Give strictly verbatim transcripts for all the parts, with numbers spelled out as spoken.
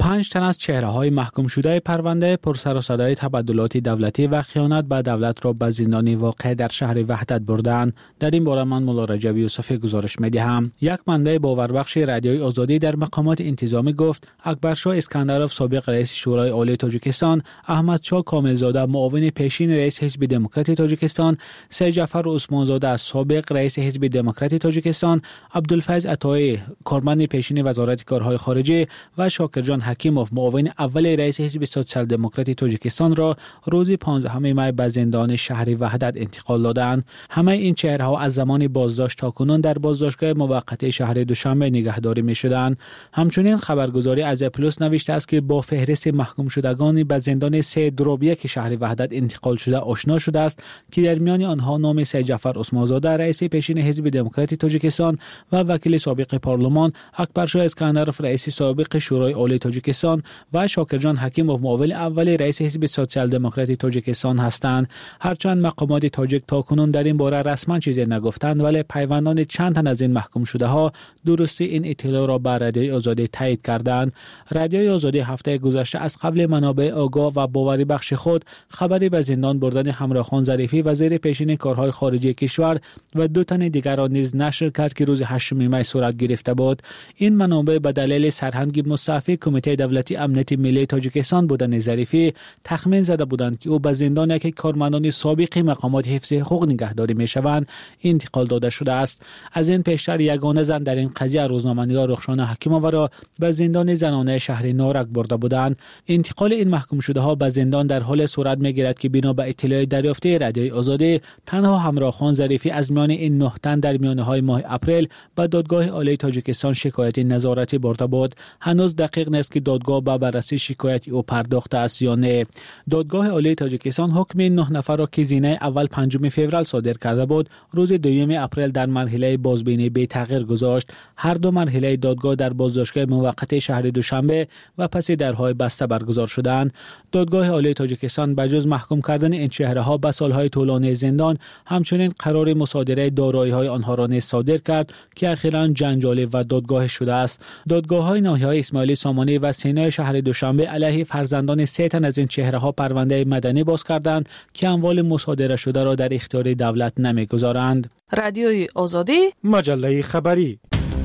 پنج تن از چهره‌های محکوم شده پرونده پر سر و صدای تبادلات دولتی و خیانت به دولت را به زندان واقع در شهر وحدت بردند. در این باره من مولا رجب یوسفی گزارش می‌دهم. یک منبع باوربخش رادیوی آزادی در مقامات انتظامی گفت اکبرشاه اسکندروف سابق رئیس شورای عالی تاجیکستان، احمدشاه کاملزاده معاون پیشین رئیس حزب دموکرات تاجیکستان، سید جعفر عثمانزاده سابق رئیس حزب دموکرات تاجیکستان، عبدالفیض عطایی کارمند پیشین وزارت کارهای خارجه و شاکرجان حکیموف معاون اول رئیس حزب سوسیال دموکرات تاجیکستان را روز پانزدهم می به زندان شهر وحدت انتقال دادند. همه این چهره‌ها از زمان بازداشت تا کنون در بازداشتگاه موقت شهر دوشنبه نگهداری می‌شدند. همچنین خبرگزاری از پلوس نوشته است که با فهرست محکوم شدگان به زندان سه دروبیه که شهر وحدت انتقال شده آشنا شده است که در میان آنها نام سید جعفر عثمانزاده رئیس پیشین حزب دموکرات تاجیکستان و وکیل سابق پارلمان، اکبرشاه اسکندروف رئیس سابق شورای عالی تاجیکستان و شاکرجان حکیموف معاون اول رئیس حزب سوسیال دموکرات تاجیکستان هستند. هرچند مقامات تاجیک تاکنون در این باره رسما چیزی نگفتند، ولی پیوندان چند تن از این محکوم شده ها درستی این اطلاع را به رادیوی آزادی تایید کردند. رادیوی آزادی هفته گذشته از قبل منابع آگاه و باوری بخش خود خبری به زندان بردن همراهخان ظریفی وزیر پیشین کارهای خارجه کشور و دو تن دیگر را نیز نشر کرد که روز هشتم می صورت گرفته بود. این منابع به دلیل سرهنگ مستعفی کمیته دولتی امنیت ملی تاجیکستان بودن ظریفی تخمین زده بودند که او به زندان یک کارمندان سابق مقامات حفظ حقوق نگهداری میشوند انتقال داده شده است. از این پیشتر یگانه زن در این قضیه روزنامه‌نگار رخشانه حکیموف را به زندان زنانه شهر نارک برده بودند. انتقال این محکوم شده ها به زندان در حال صورت میگیرد که بنا به اطلاع دریافته رادیوی آزادی تنها همراهخان ظریفی از میان این نه تن در میانهای ماه اپریل به دادگاه عالی تاجیکستان شکایت نظارتی برده بود. هنوز دقیق نیست که دادگاه به بررسی شکایت او پرداخته است یا نه. دادگاه عالی تاجیکستان حکم نه نفر را که زینه اول پنجم فوریه صادر کرده بود روز دوم اپریل در مرحله بازبینی بی تغییر گذاشت. هر دو مرحله دادگاه در بازداشتگاه موقت شهر دوشنبه و پس درهای بسته برگزار شدند. دادگاه عالی تاجیکستان به جز محکوم کردن این چهره‌ها به سالهای طولانی زندان، همچنین قرار مصادره دارایی‌های آنها را نیز صادر کرد که اخیراً جنجالی و دادگاه شده است. دادگاه‌های ناحیه‌های اسماعیلی سامانی و سینای شهر دوشنبه علیه فرزندان سه تن از این چهره‌ها پرونده مدنی باز کردند که اموال مصادره شده را در اختیار دولت نمی‌گذارند. رادیوی آزادی، مجله خبری.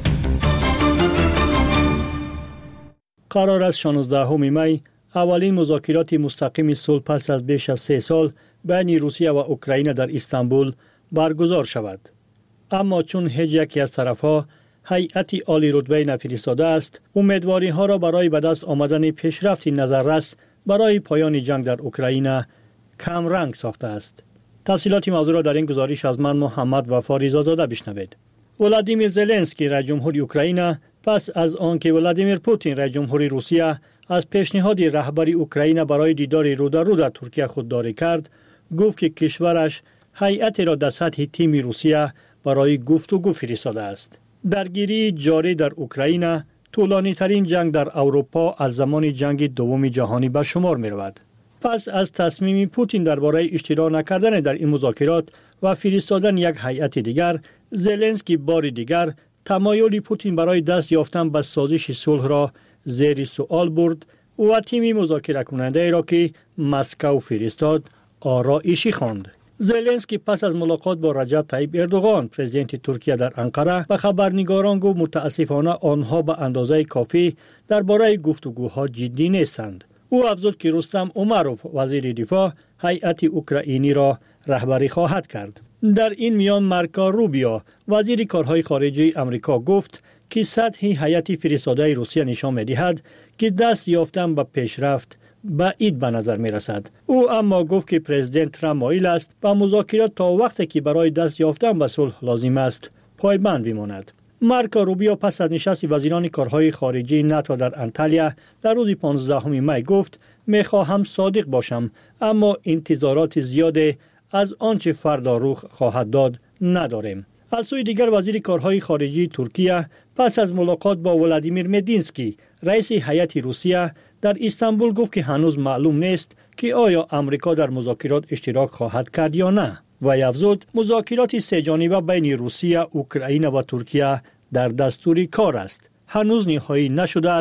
قرار است شانزدهم می اولین مذاکرات مستقیم صلح پس از بیش از سه سال بین روسیه و اوکراین در استانبول برگزار شود. اما چون هیچ یکی از طرف‌ها هیئتی عالی رتبه نفرستاده است، امیدواری ها را برای به دست آمدن پیشرفتی نظررس برای پایان جنگ در اوکراین کم رنگ ساخته است. تفصیلات موضوع را در این گزارش از من محمد وفا رضازاده بشنوید. ولادیمیر زلنسکی رئیس جمهور اوکراین پس از آنکه ولادیمیر پوتین رئیس جمهور روسیه از پیشنهاد رهبری اوکراین برای دیدار رو در رو در ترکیه خودداری کرد، گفت که کشورش هیئتی را در سطح تیم روسیه برای گفتگو فرستاده است. درگیری جاری در اوکراین طولانی ترین جنگ در اروپا از زمان جنگ دوم جهانی به شمار می رود. پس از تصمیم پوتین درباره اشتراک نکردن در این مذاکرات و فرستادن یک هیئت دیگر، زلنسکی بار دیگر تمایل پوتین برای دست یافتن به سازش صلح را زیر سوال برد و تیم مذاکره کننده را که مسکو فرستاد آرایشی خواند. زلنسکی پس از ملاقات با رجب طیب اردوغان پرزیدنت ترکیه در انقره به خبرنگاران گفت متاسفانه آنها به اندازه کافی درباره گفتگوها جدی نیستند. او افزود که رستم امروف وزیر دفاع هیئت اوکراینی را رهبری خواهد کرد. در این میان مارکو روبیو وزیر کارهای خارجه آمریکا گفت که سطح هیئت فرستاده روسیه نشان می‌دهد که دست یافتن به پیشرفت بعید به نظر می رسد. او اما گفت که پرزیدنت ترامپ مایل است با مذاکرات تا وقتی که برای دست یافتن به صلح لازم است پایبند بماند. مارکو روبیو پس از نشست وزیران کارهای خارجه ناتو در انتالیا در روز پانزدهم می گفت می خواهم صادق باشم، اما انتظارات زیاد از آنچه فردا رخ خواهد داد نداریم. از سوی دیگر وزیر کارهای خارجه ترکیه پس از ملاقات با ولادیمیر مدینسکی رئیس هیئت روسیه در استانبول گفت که هنوز معلوم نیست که آیا امریکا در مذاکرات اشتراک خواهد کرد یا نه و افزود مذاکرات سه جانبه بین روسیه، اوکراین و ترکیه در دستور کار است. هنوز نهایی نشده است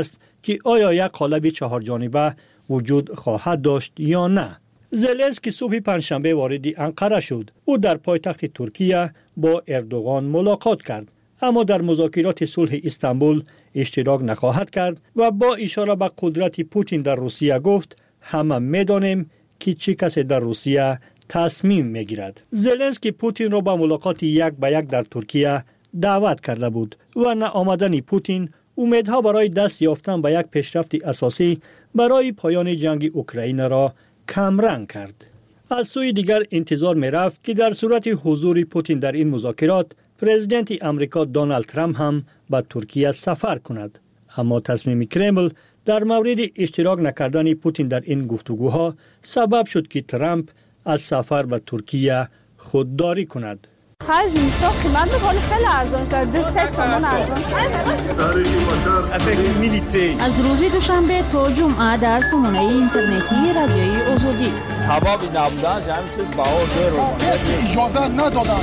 که آیا یک قالب چهار جانبه وجود خواهد داشت یا نه. زلنسکی صبح پنجشنبه وارد انقره شد. او در پایتخت ترکیه با اردوغان ملاقات کرد، اما در مذاکرات صلح استانبول اشتراک نخواهد کرد و با اشاره به قدرت پوتین در روسیه گفت همه می‌دانیم که چه کسی در روسیه تصمیم میگیرد. زلنسکی پوتین را به ملاقات یک به یک در ترکیه دعوت کرده بود و ناآمدن پوتین امیدها برای دست یافتن به یک پیشرفت اساسی برای پایان جنگ اوکراین را کمرنگ کرد. از سوی دیگر انتظار می رفت که در صورت حضور پوتین در این مذاکرات پرزیدنت امریکا دونالد ترامپ هم به ترکیه سفر کند، اما تصمیم کرمل در مورد اشتراک نکردن پوتین در این گفتگوها سبب شد که ترامپ از سفر به ترکیه خودداری کند. خرج اینستا قیمت بکنی خیلی ارزان شد، دو سه سامان ارزان شد. از روز دوشنبه تا جمعه در سامانه اینترنتی رادیوی آزادی سبب نبودن همین چیز بهار رو اجازه ندادن.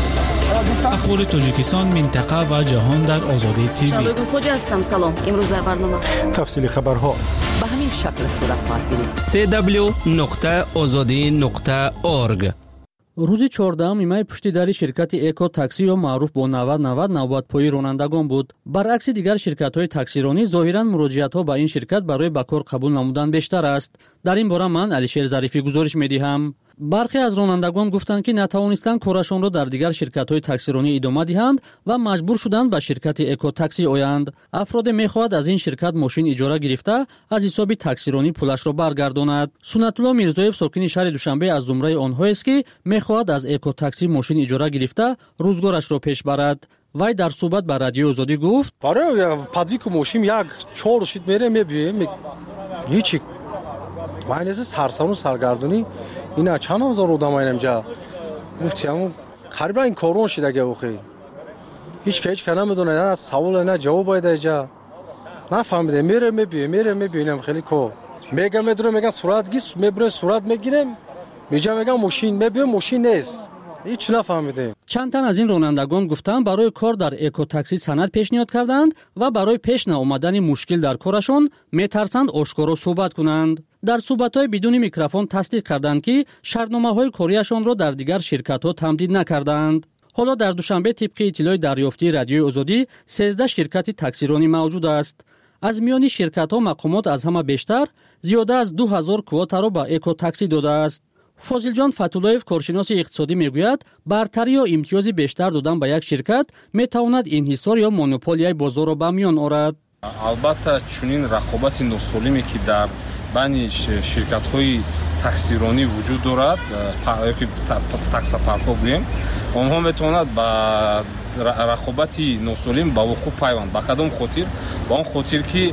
اخبار تاجیکستان، منطقه و جهان در آزادی تیوی. شبکه خوج هستم. سلام. امروز در برنامه تفصیل خبرها به همین شکل صورت خواهد گرفت. سی دبلیو نقطه آزادی نقطه اورگ. روز چهاردهم مای پشتی در شرکت اکو تاکسی و معروف با نود نود نوبت‌پایی رانندگان بود. برعکس دیگر شرکت‌های تاکسیرانی ظاهراً مراجعت‌ها به این شرکت برای به کار قبول نمودن بیشتر است. در این باره من علیشیر ظریفی گزارش می‌دهم. برخی از رانندگان گفتند که نتوانستند کارشان را در دیگر شرکت‌های تاکسیرانی ادامه دهند و مجبور شدند به شرکت اکو تاکسی آیند. افراد می‌خواهند از این شرکت ماشین اجاره گرفته از حساب تاکسیرانی پولش را برگرداند. سنت الله میرزایف ساکن شهر دوشنبه از زمره آنها است که می‌خواهد از اکو تاکسی ماشین اجاره گرفته روزگارش را پیش برد. وای در صحبت با رادیو آزادی گفت: برای پادویک ماشین یک چهار شید میره میبیم هیچ وای نیست سرسانو سرگردونی اینا چند هزار آدم اینجا گفتم قریبا این کارون شده که بخیر هیچ که هیچ کنه میدونه نه سوال نه جواب باید اینجا نفهمیده میره میبینم میره میبینم خیلی کو میگم میدونم میگم صورت گیس میبرم صورت میگیرم میگم میگم ماشین میبینم ماشین نیست هیچ نفهمیده. چند تن از این رانندگان گفتند برای کار در اکو تاکسی سند پیشنهاد کردند و برای پیش نیامدن مشکل در کارشون میترسند آشکارا صحبت کنند. در صحبت‌های بدون میکروفون تصدیق کردند که شرطنامه‌های کاریشان را در دیگر شرکت‌ها تمدید نکردند. حالا در دوشنبه طبق اطلاع دریافتی رادیوی آزادی سیزده شرکت تاکسیرانی موجود است. از میان شرکت‌ها مقامات از همه بیشتر زیاده از دو هزار کواتا را به اکو تاکسی داده است. فاضل جان فتولایف کارشناس اقتصادی میگوید برتری یا امتیاز بیشتر دادن به یک شرکت میتواند انحصار یا مونوپولی بازار را به میان آورد. البته چنین رقابت ناسالمی که در بین شرکت‌های تاکسیرانی وجود دارد، که تاکسی پارک‌ها بگوییم، آنها میتواند با رقابت ناسالم با وقوع پیوند با کدام خاطر؟ با آن خاطر که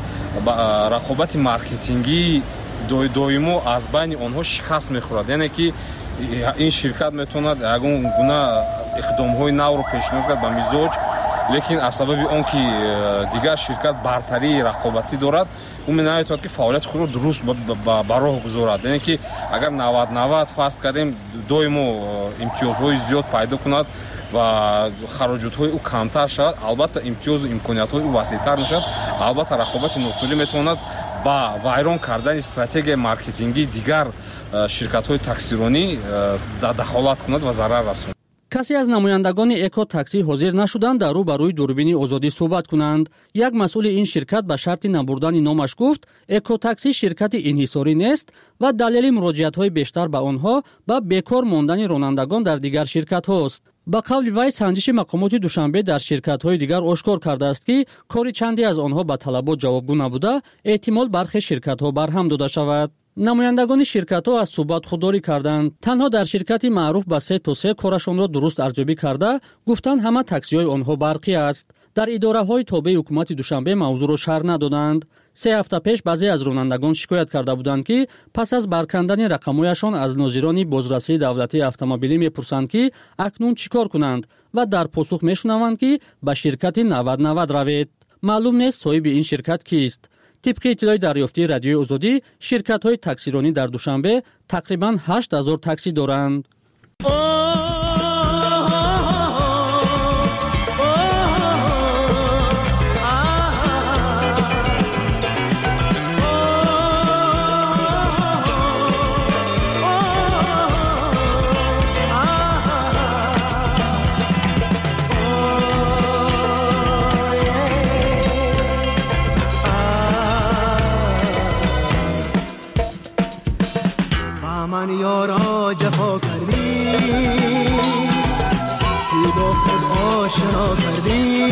رقابت مارکتینگی دویمو از بین آنها شکست میخورد، یعنی که این شرکت میتواند یگان گونه اقدام‌های نو رو پیشنهاد کرد به مزاج، لیکن از سبب آن که دیگر شرکت برتری رقابتی دارد اون نمیتواند که فعالیت خود رو درست به راه گذارد، یعنی که اگر نود نود فرض کردیم دویمو امتیازهای زیاد پیدا کند و خراجات‌های او کمتر شود، البته امتیاز و امکانیت‌های او وسیع‌تر میشود. البته رقابت ناسالم میتواند با ویران کردن استراتژی مارکتینگی دیگر شرکت‌های تاکسیرانی دخالت کند و ضرر رساند. کسی از نمایندگان اکو تاکسی حاضر نشدند در رو بروی دوربین آزادی صحبت کنند. یک مسئول این شرکت به شرط نبردن نامش گفت اکو تاکسی شرکت انحصاری نیست و دلیل مراجعت‌های بیشتر به آنها با بیکار ماندن رانندگان در دیگر شرکت‌هاست. با قول وی سنجش مقامات دوشنبه در شرکت‌های دیگر آشکار کرده است که کاری چندی از آنها به طلبات جوابگو نبوده، احتمال برخی شرکت‌ها برهم داده شود. نمایندگان شرکت‌ها از صحبت خودداری کردند. تنها در شرکتی معروف به سه تا سه کارشان را درست ارزیابی کرده گفتند همه تاکسی‌های آنها برقی است. در اداره‌های تابع حکومت دوشنبه موضوع را شرح ندادند. سه هفته پیش بعضی از رانندگان شکایت کرده بودند که پس از برکندن رقم‌هایشان از ناظران بازرسی دولتی اتومبیلی می‌پرسند که اکنون چیکار کنند و در پاسخ می‌شنوند که به شرکت نود نود روید. معلوم نیست صاحب این شرکت کیست. طبق اطلاع دریافتی رادیوی آزادی شرکت‌های تاکسیرانی در دوشنبه تقریباً هشت هزار تاکسی دارند. من یارا جفا کردی که با خود آشنا کردی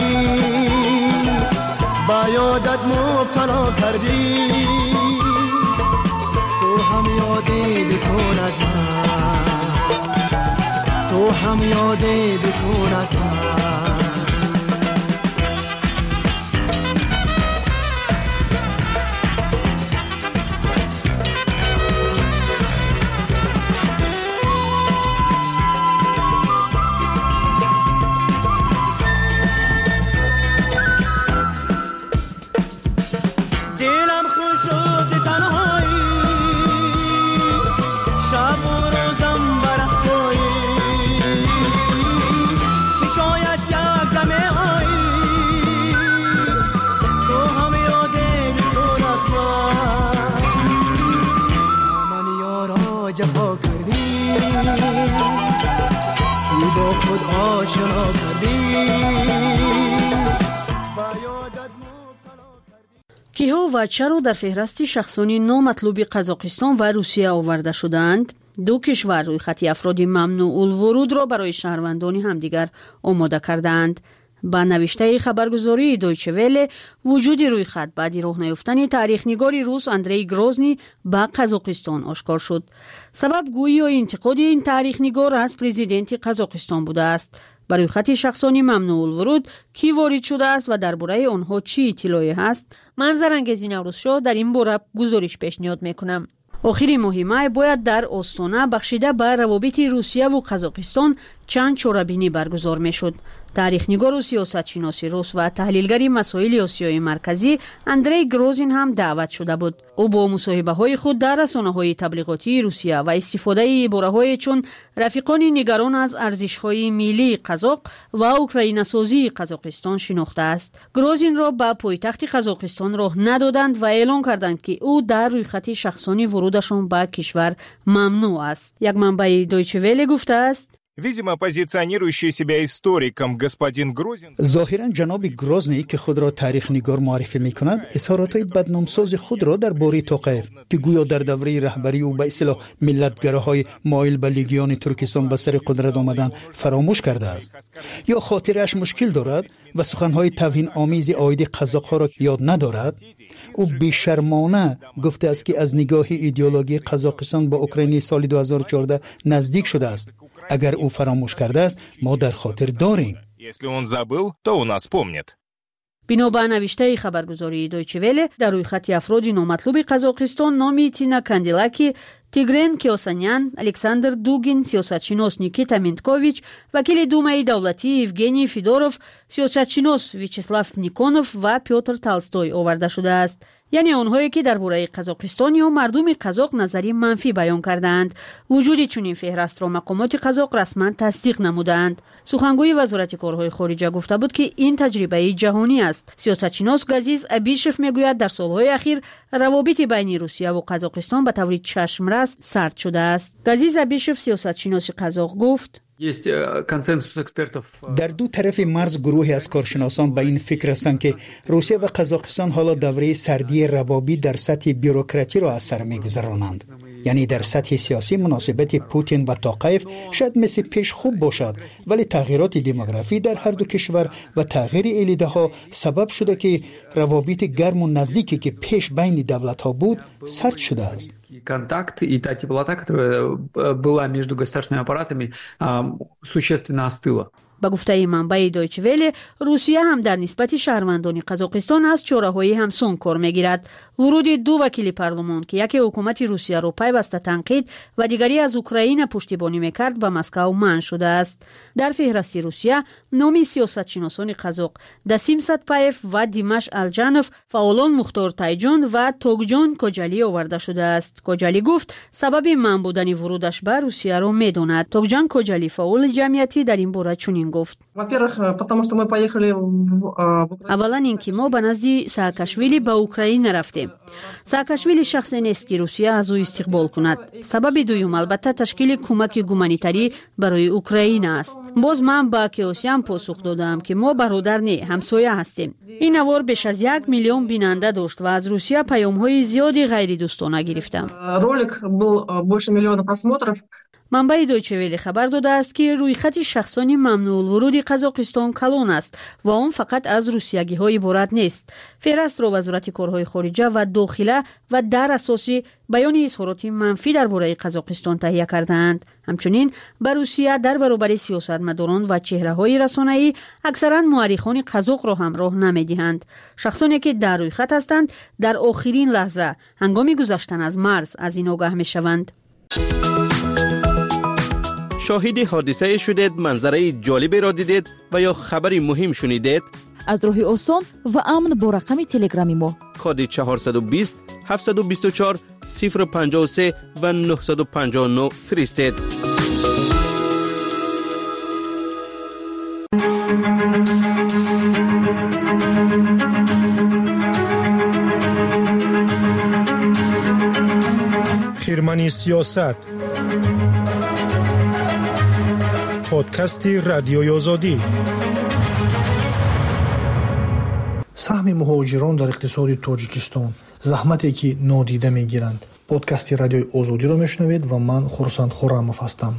با یادت مبتلا کردی تو هم یادی بکن از من تو هم یادی بکن از من جفا کردی که با خود آشنا کردی کیها و چرا در فهرست شخصانی نامطلوب قزاقستان و روسیه آورده شدند؟ دو کشور روی خط افراد ممنوع الورود را برای شهروندان همدیگر آماده کردند. با نوشته خبرگزاری دویچه وله وجود روی خط بعد راه نیافتن تاریخ‌نگار روس اندری گروزنی به قزاقستان آشکار شد. سبب گویی و انتقاد این تاریخ‌نگار از پرزیدنت قزاقستان بوده است. برای خط شخصانی ممنوع الورود کی وارد شده است و درباره آنها چی اطلاعی هست؟ من زرنگزی نوروزشاه در این باره گزارش پیشنهاد میکنم. آخر مهمه باید در آستانه بخشیده به روابط روسیه و قزاقستان چند چاره‌بینی برگزار میشد. تاریخ‌نگار و سیاستشناس روس و تحلیلگر مسائل آسیای مرکزی اندری گروزین هم دعوت شده بود. او با مصاحبه‌های خود در رسانه‌های تبلیغاتی روسیه و استفاده عباره‌های چون رفیقان نگران از ارزش‌های ملی قزاق و اوکراین سازی قزاقستان شناخته است. گروزین را به پایتخت قزاقستان راه ندادند و اعلام کردند که او در روی خط شخصانی ورودشان به کشور ممنوع است. یک منبع دویچه وله گفته است Видимо, позиционирующий себя историком господин Грозин ظاهرا جناب گروزنی که خود را تاریخ نگار معرفی می کند اظهارات بدنامساز خود را در باره توقیف که گویا در دوره رهبری او به اصطلاح ملتگراهای مایل به لیگیان ترکستان به سر قدرت آمدن فراموش کرده است یا خاطرش مشکل دارد و سخنهای توهین آمیز عاید قزاق‌ها را یاد ندارد. او بیشرمانه گفته است که از نگاه ایدئولوژی قزاقستان با اوکراین سال دو هزار و چهارده نزدیک شده است. اگر او فراموش کرده است ما در خاطر داریم. Если он забыл, то у нас помнит. بنابر نوشته خبرگزاری دویچه وله در روی خط افراد نامطلوب قزاقستان نامی تینا کاندیلاکی، تیگرن کیوسانیان، الکساندر دوگین، سیاستشناس نیکیتا مینتکوویچ، وکیل دومای دولتی евгений فیدوروف، سیاستشناس ویچسلاف نیکونوف و پیوتر تالستوی آورده شده است. یعنی آنهایی که درباره قزاقستان یا مردم قزاق نظری منفی بیان کردند. وجود چنین فهرست را مقامات قزاق رسما تصدیق نمودند. سخنگوی وزارت کارهای خارجه گفته بود که این تجربه جهانی است. سیاستشناس گازیز ابیشف میگوید در سالهای اخیر روابط بین روسیه و قزاقستان به طور چشمرس سرد شده است. گازیز ابیشف سیاستشناس قزاق گفت در دو طرف مرز گروهی از کارشناسان به این فکر هستند که روسیه و قزاقستان حالا دوره سردی روابط در سطح بیروکراتی را از سر می‌گذرانند. یعنی در سطح سیاسی مناسبت پوتین و توقیف شاید مثل پیش خوب باشد، ولی تغییرات دموگرافی در هر دو کشور و تغییر ایده ها سبب شده که روابط گرم و نزدیکی که پیش بین دولت ها بود سرد شده است. Контакт и та теплота, которая была между государственными аппаратами, существенно остыла. با گفته منبع دویچه وله روسیه هم در نسبت شهروندان قزاقستان از چاره‌های همسان کار می‌گیرد. ورود دو وکیل پارلمان که یکی حکومت روسیه را پیوسته تنقید و دیگری از اوکراین پشتیبانی می‌کرد به مسکو منع شده است. در فهرست روسیه نام سیاستشناسان قزاق دسیم ساتپایف و دیماش الجانوف، فعالان مختار تایجان و توگجان کوجالی آورده شده است. کوجالی گفت سبب منع بودن ورودش به روسیه را می‌داند. توگجان کوجالی فعال جمعیتی در این باره چنین چنین گفت: اولا اینکه ما به نزد ساکاشویلی به اوکراین رفتیم. ساکاشویلی شخصی نیست که روسیه از او استقبال کند. سبب دوم البته تشکیل کمک گومانیتاری برای اوکراین است. باز من با کیوسیان پاسخ دادم که ما برادر نه، همسایه هستیم. این نوار بیش از یک میلیون بیننده داشت و از روسیه پیام‌های زیادی غیر دوستانه گرفتم. رولик был больше миллиона просмотров. منبع دویچه ویلی خبر داده است که روی خط شخصانی ممنوع الورود قزاقستان کلان است و آن فقط از روسیگی های عبارت نیست. فهرست را وزارت کارهای خارجه و داخله و در اساسی بیان اظهارات منفی درباره قزاقستان تهیه کردند. همچنین بر روسیه در برابر سیاستمداران و چهره های رسانه‌ای اکثرا مورخان قزاق را همراه نمی‌دهند. شخصانی که در روی خط هستند در آخرین لحظه هنگام گذشتن از مرز از این آگاه می‌شوند. شاهد حادثه شدید، منظره جالبی را دیدید و یا خبری مهم شنیدید؟ از راه آسان و امن با رقم تلگرامی ما کد چهارصد و بیست هفتصد و بیست و چهار صفر پنجاه و سه و نهصد و پنجاه و نه فرستید. خیرمنی سیاست، پادکستی رادیوی آزادی. سهم مهاجران در اقتصاد تاجیکستان، زحمتی که نادیده میگیرند. پادکستی رادیوی آزادی را میشنوید و من خورسند خورمов هستم.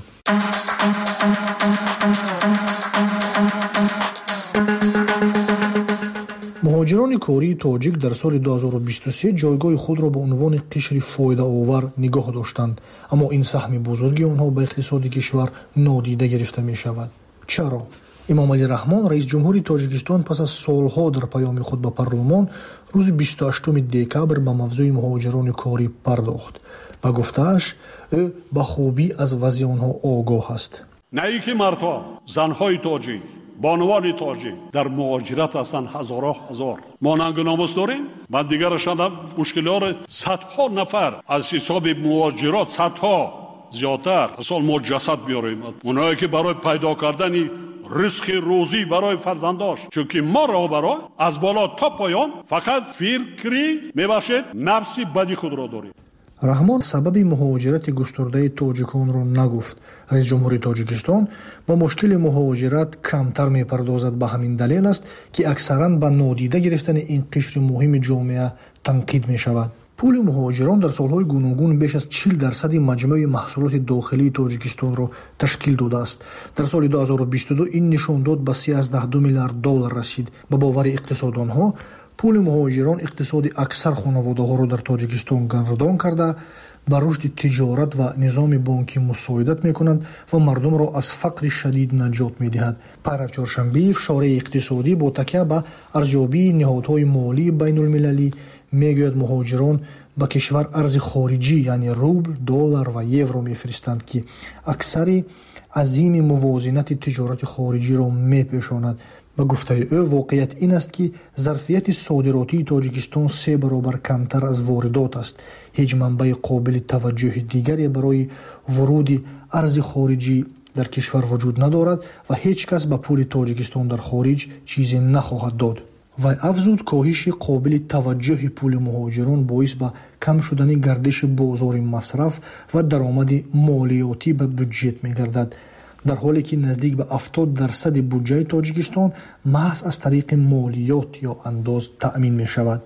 مهاجران کاری تاجیک در سال دو هزار و بیست و سه جایگاه خود را به عنوان قشر فایده آور نگاه داشتند، اما این سهم بزرگی آنها به اقتصاد کشور نادیده گرفته می شود. چرا؟ امام علی رحمان رئیس جمهوری تاجیکستان پس از سالها در پیام خود به پارلمان روز بیست و هشتم دکبر به موضوع مهاجران کاری پرداخت و گفته‌اش او به خوبی از وضع آنها آگاه است. نه اینکه مردها، زنهای تاجیک، بانوان تاجیک در مهاجرت هستند هزارها هزار. ما ننگ و ناموس داریم. من دیگر شدم مشکلات صدها نفر از حساب مهاجرات، صدها زیادتر اصلا ما جسد بیاریم. اونایی که برای پیدا کردن رزق روزی برای فرزنداش، چون که ما را برای از بالا تا پایان فقط فکری میباشد نفسی بدی خود را داریم. رحمان سبب مهاجرت گسترده تاجیکان را نگفت. رئیس جمهوری تاجیکستان با مشکل مهاجرت کمتر میپردازد. به همین دلیل است که اکثرا به نادیده گرفتن این قشر مهم جامعه تنقید می شود. پول مهاجران در سالهای گوناگون بیش از چهل درصد مجموع محصولات داخلی تاجیکستان را تشکیل داده است. در سال دو هزار و بیست و دو این نشان داد به سیزده میلیارد دلار رسید. به باور اقتصاددانها پول مهاجران اقتصاد اکثر خانواده‌ها را در تاجیکستان گردان کرده، به رشد تجارت و نظام بانکی مساعدت می‌کنند و مردم را از فقر شدید نجات می‌دهد. پیرو چهارشنبه فشار اقتصادی با تکیه به ارزیابی نهادهای مالی بین‌المللی میگوید مهاجران به کشور ارز خارجی یعنی روبل، دلار و یورو میفرستند که اکثر عظیم موازنت تجارت خارجی را میپوشاند. به گفته او واقعیت این است که ظرفیت صادراتی تاجیکستان سه برابر کمتر از واردات است. هیچ منبع قابل توجه دیگری برای ورود ارز خارجی در کشور وجود ندارد و هیچ کس به پول تاجیکستان در خارج چیزی نخواهد داد. و افزود کاهش قابل توجه پول مهاجران باعث به کم شدن گردش بازار مصرف و درآمد مالیاتی به بودجه می‌گردد، در حالی که نزدیک به هفتاد درصد بودجه تاجیکستان محض از طریق مالیات یا انداز تأمین می شود.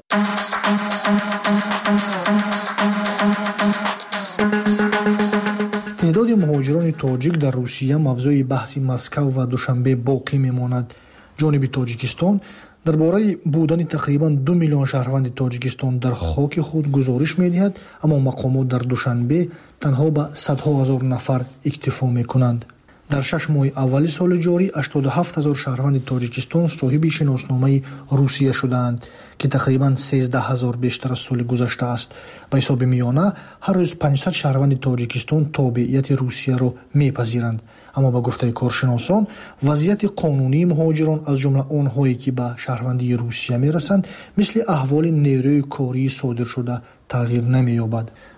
تعداد مهاجران تاجیک در روسیه موضوع بحث مسکو و دوشنبه باقی می ماند. جانب تاجیکستان درباره بودن تقریبا دو میلیون شهروند تاجیکستان در خاک خود گزارش می دهد، اما مقامات در دوشنبه تنها به صدها هزار نفر اکتفا می کنند. در شش ماه اول سال جاری هشتاد و هفت هزار شهروند تاجیکستان صاحب شناسنامه روسیه شدند که تقریبا سیزده هزار بیشتر از سال گذشته است. به حساب میانه هر روز پانصد شهروند تاجیکستان تابعیت روسیه را میپذیرند. اما به گفته کارشناسان وضعیت قانونی مهاجران از جمله آنهایی که به شهروندی روسیه میرسند مثل احوال نیروی کاری صادر شده تغییر نمییابد.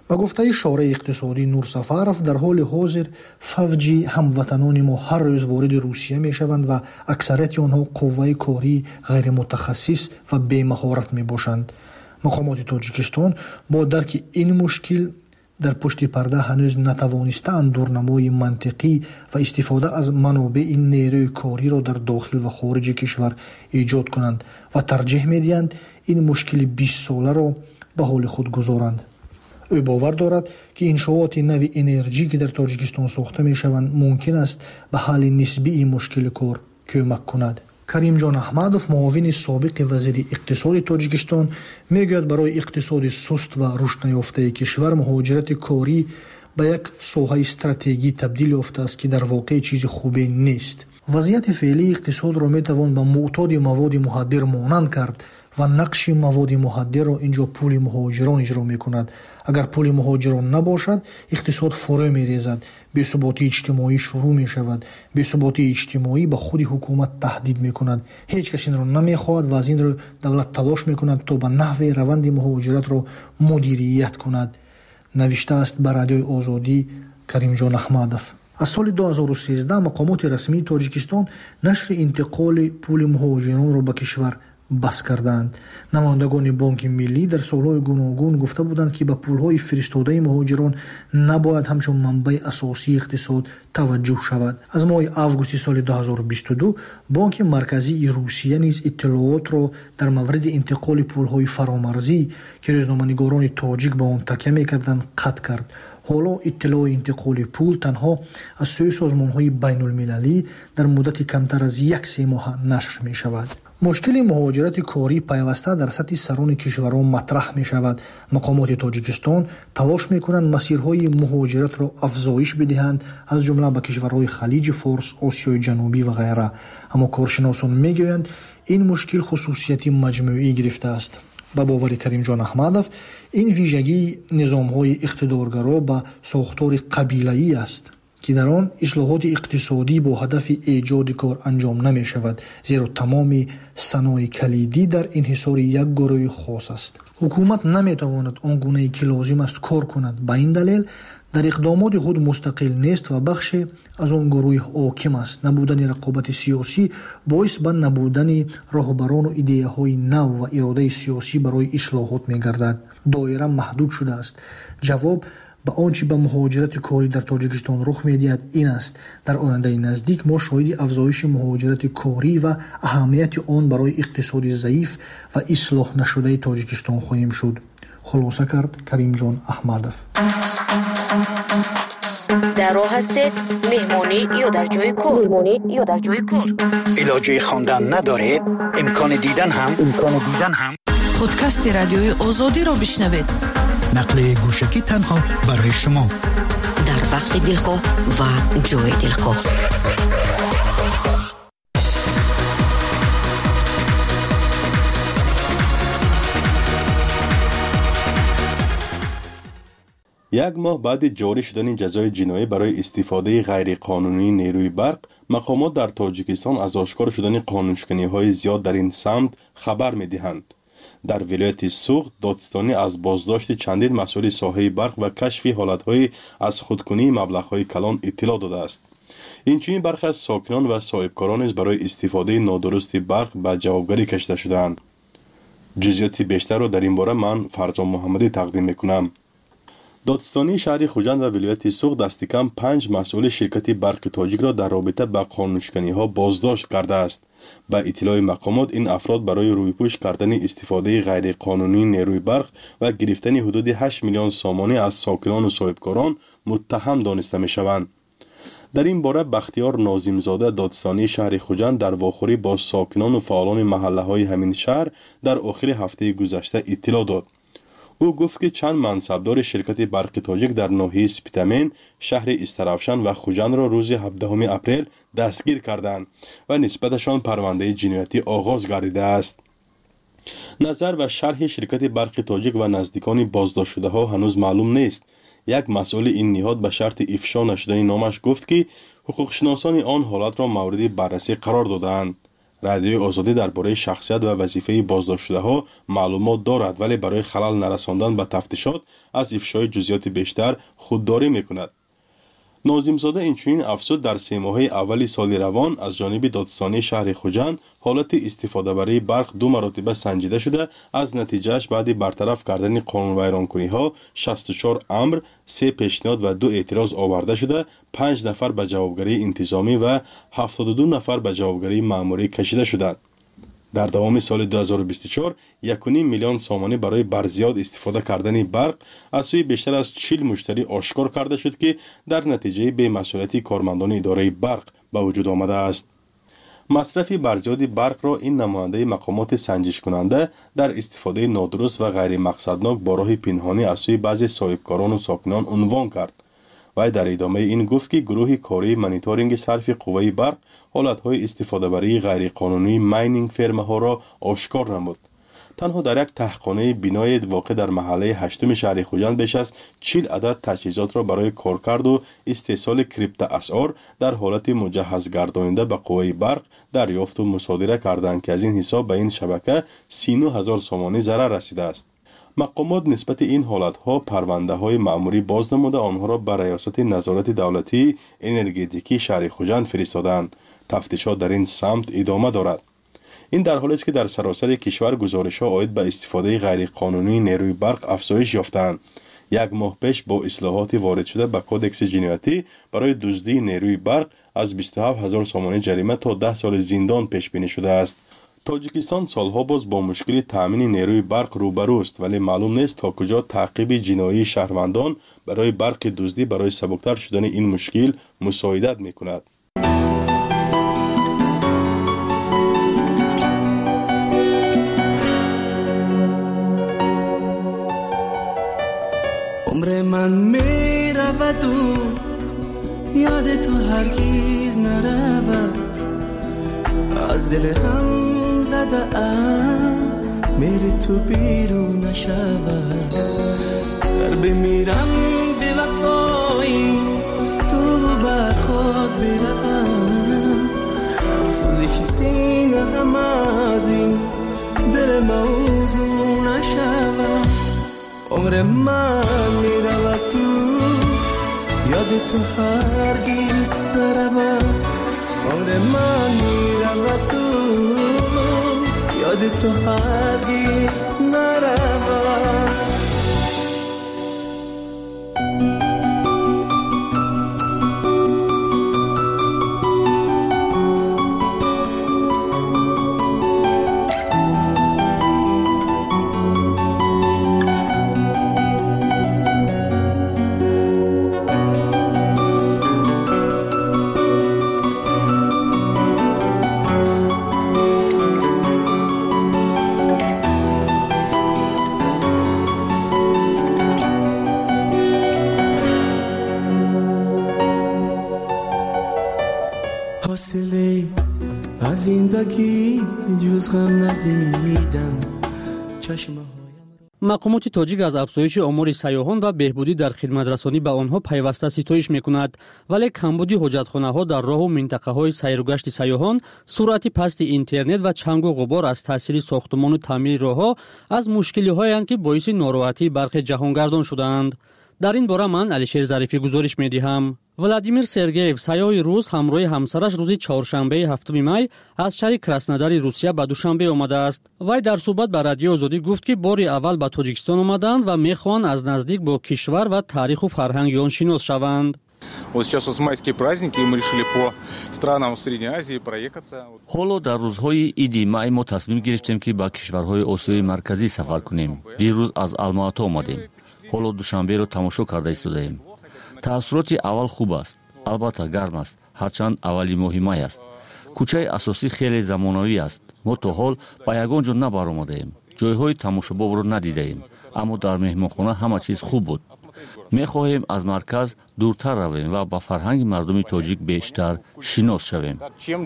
با گفته شورای اقتصادی نور سفارف در حال حاضر فوجی هموطنان ما هر روز وارد روسیه می شوند و اکثریت آنها قوه کاری غیر متخصص و بی مهارت می باشند. مقامات تاجیکستان با درک این مشکل در پشت پرده هنوز نتوانستند دورنمای منطقی و استفاده از منابع این نیروی کاری را در داخل و خارج کشور ایجاد کنند و ترجیح می دهند این مشکل بیست ساله را به حال خود گذارند. او باور دارد که انشاءات نوی انرژی که در تاجیکستان ساخته می شوند ممکن است به حل نسبی این مشکل کار کمک کند. کریم جان احمدов معاون سابق وزیر اقتصاد تاجیکستان میگوید برای اقتصاد سست و رشد نیافته کشور مهاجرت کاری به یک ساحه استراتژی تبدیل یافته است که در واقع چیز خوبی نیست. وضعیت فعلی اقتصاد را میتوان به معتاد مواد مخدر مانند کرد و نقش مواد مخدر را اینجا پول مهاجران اجرا میکند. اگر پول مهاجران نباشد اقتصاد فرو میریزد، بی‌ثباتی اجتماعی شروع می شود. بی‌ثباتی اجتماعی به خود حکومت تهدید می کند. هیچ کس این را نمی خواهد و از این رو دولت تلاش می کند تا به نحو روند مهاجرت را مدیریت کند. نوشته است بر رادیوی آزادی کریم جان احمدов. از سال دو هزار و سیزده مقامات رسمی تاجیکستان نشر انتقال پول مهاجران را به کشور بس کردند. نمایندگان بانک ملی در سالهای گوناگون گفته بودند که به پولهای فرستاده مهاجران نباید همچون منبع اساسی اقتصاد توجه شود. از ماه آگوست سال دو هزار و بیست و دو بانک مرکزی روسیه نیز اطلاعات را در مورد انتقال پولهای فرامرزی که روزنامه‌نگاران تاجیک به آن تکیه می‌کردند قطع کرد. حالا اطلاع انتقال پول تنها از سوی سازمان‌های بین‌المللی در مدت کمتر از یک سه ماه نشر می‌شود. مشکل مهاجرت کاری پیوسته در سطح سران کشورها مطرح می شود. مقامات تاجیکستان تلاش می کنند مسیرهای مهاجرت را افزایش بدهند، از جمله به کشورهای خلیج فارس، آسیای جنوبی و غیره. اما کارشناسان می گویند این مشکل خصوصیت مجموعی گرفته است. با باور کریم جان احمدов این ویژگی نظام‌های اقتدارگرا با ساختار قبیله‌ای است که در آن اصلاحات اقتصادی با هدف ایجاد کار انجام نمی شود، زیرا تمام صنایع کلیدی در انحصار یک گروه خاص است. حکومت نمی تواند آن گونه‌ای که لازم است کار کند. به این دلیل در اقدامات خود مستقل نیست و بخش از آن گروه حاکم است. نبودن رقابت سیاسی باعث به نبودن راهبران و ایده‌های نو و اراده سیاسی برای اصلاحات می گردد. دایره محدود شده است. جواب با آنچه به مهاجرت کاری در تاجیکستان رخ می‌دهد این است: در آینده نزدیک ما شاهد افزایش مهاجرت کاری و اهمیت آن برای اقتصاد ضعیف و اصلاح نشده تاجیکستان خواهیم شد. خلاصه کرد کریم جان احمدов. در راه هستید مهمانی یا در جای کار؟ مهمانی یا در جای کار؟ علاجه خواندن ندارید؟ امکان دیدن هم امکان دیدن هم پادکست رادیوی آزادی رو بشنوید. نقل گوشکی تنها برای شما در وقت دلخواه و جای دلخواه. یک ماه بعد جاری شدن جزای جنایی برای استفاده غیرقانونی نیروی برق، مقامات در تاجیکستان از آشکار شدن قانونشکنی‌های زیاد در این سمت خبر می‌دهند. در ولایت سوغد دادستانی از بازداشت چندین مسئول ساحه برق و کشف حالت‌های از خودکنی مبلغ‌های کلان اطلاع داده است. اینچنین برخی از ساکنان و صاحبکاران نیز برای استفاده نادرست برق به جوابگری کشیده شدند. جزئیات بیشتر را در این باره من فرزان محمدی تقدیم می‌کنم. دادستانی شهر خوجند و ولایت سوغد دست کم پنج مسئول شرکت برق تاجیک را در رابطه با قانونشکنی‌ها بازداشت کرده است. با اطلاع مقامات این افراد برای رویپوش کردن استفاده غیرقانونی نیروی برق و گرفتن حدود هشت میلیون سامانه از ساکنان و صاحبکاران متهم دانسته می‌شوند. در این باره بختیار ناظمزاده دادستانی شهر خوجند در واخوری با ساکنان و فعالان محله‌های همین شهر در آخر هفته گذشته اطلاع داد. او گفت که چند منصبدار شرکت برق تاجیک در ناحیه سپیتامین شهر استرافشان و خوجند را روز هفدهم اپریل دستگیر کردند و نسبتشان پرونده جنایتی آغاز گردیده است. نظر و شرح شرکت برق تاجیک و نزدیکان بازداشت شده ها هنوز معلوم نیست. یک مسئول این نهاد به شرط افشا نشدن نامش گفت که حقوق شناسان آن حالت را مورد بررسی قرار دادند. رادیوی آزادی درباره شخصیت و وظیفه بازداشتشده‌ها معلومات دارد ولی برای خلل نرساندن به تفتیشات از افشای جزئیات بیشتر خودداری میکند. ناظمزاده اینچنین افزود در سه ماهه اولی سال روان از جانب دادستانی شهر خوجند حالت استفاده برای برق دو مرتبه سنجیده شده. از نتیجهش بعد برطرف کردن قانون ویرانکنی‌ها شصت و چهار امر، سه پیشنهاد و دو اعتراض آورده شده، پنج نفر به جوابگری انتظامی و هفتاد و دو نفر به جوابگری مأموری کشیده شدند. در دوام سال دو هزار و بیست و چهار یک و نیم میلیون سامانه برای برزیاد استفاده کردن برق از سوی بیشتر از چهل مشتری آشکار کرده شد که در نتیجه بی‌مسئولیتی کارمندان اداره برق به وجود آمده است. مصرف برزیاد برق را این نماینده مقامات سنجش کننده در استفاده نادرست و غیر مقصدناک با راه پنهانی از سوی بعضی صاحبکاران و ساکنان عنوان کرد. و در ادامه این گفت که گروه کاری مانیتورینگ صرف قوه برق حالتهای استفاده برای غیر قانونی ماینینگ فرم‌ها را آشکار نمود. تنها در یک تحقیقخانه بینای واقع در محله هشتم شهر خوجند بیش از چهل عدد تجهیزات را برای کارکرد و استحصال کریپت اسعار در حالت مجهز گرداننده به قوه برق دریافت و مصادره کردند که از این حساب به این شبکه سی و نه هزار سامانه ضرر رسیده است. مقامات نسبت این حالتها پرونده های مأموری باز نموده آنها را به ریاست نظارت دولتی انرژتیکی شهر خوجند فرستادند. تفتیشات در این سمت ادامه دارد. این در حالی است که در سراسر کشور گزارش‌ها عاید به استفاده غیرقانونی نیروی برق افزایش یافتند. یک ماه پیش با اصلاحات وارد شده به کودکس جنایتی برای دزدی نیروی برق از بیست و هفت هزار سامانه جریمه تا ده سال زندان پیش بینی شده است. تاجیکستان سالها باز با مشکل تامین نیروی برق روبرو است ولی معلوم نیست تا کجا تعقیب جنایی شهروندان برای برق دزدی برای سبکتر شدن این مشکل مساعدت می‌کند. عمر من میرود و یاد تو هرگیز نرود، از دل هم زده ام میری تو بیرون نشود. در بمیرم به وفایی تو بر خود بروم، سوزش سینه هم از این دل موضوع نشود. عمر من میرود تو یاد تو هرگیز نرود. عمر من میرود تو یاد تو هرگیز نرود. از زندگی جز غم ندیدم چشم. مقامات تاجیک از افزایش آمار سیاحان و بهبودی در خدمترسانی به آنها پیوسته ستایش می‌کند، ولی کمبودی حاجتخانه‌ها در راه و منطقه‌های سیر و گشت سیاحان، سرعت پست اینترنت و چنگ و غبار از تاثیر ساختمان و تعمیر راه‌ها از مشکلی‌هایند که باعث ناراحتی برخی جهانگردان شدند. در این باره من علیشیر ظریفی گزارش می‌دهم. ولادیمیر سرگییف سیاح روز همراه همسرش روز چهارشنبه هفتم می از شهر کراسنودار روسیه به دوشنبه آمده است. وی در صحبت با رادیو آزادی گفت که بار اول به تاجیکستان آمدند و می‌خواهند از نزدیک با کشور و تاریخ و فرهنگ آن شناس شوند. حالا در روزهای عید می ما تصمیم گرفتیم که به کشورهای آسیای مرکزی سفر کنیم. دیروز از آلماتا آمدیم. حالا دوشنبه را تماشا کرده ایستاده‌ایم. تأثیرات اول خوب است، البته گرم است، هرچند اولی ماه می است. کوچه اساسی خیلی زمانوی است. ما تا حال به یگان جا نبرآمده‌ایم. جایهای تماشاباب را ندیده‌ایم، اما در مهمانخانه همه چیز خوب بود. می‌خواهیم از مرکز دورتر رویم و با فرهنگ مردم تاجیک بیشتر شناس شویم.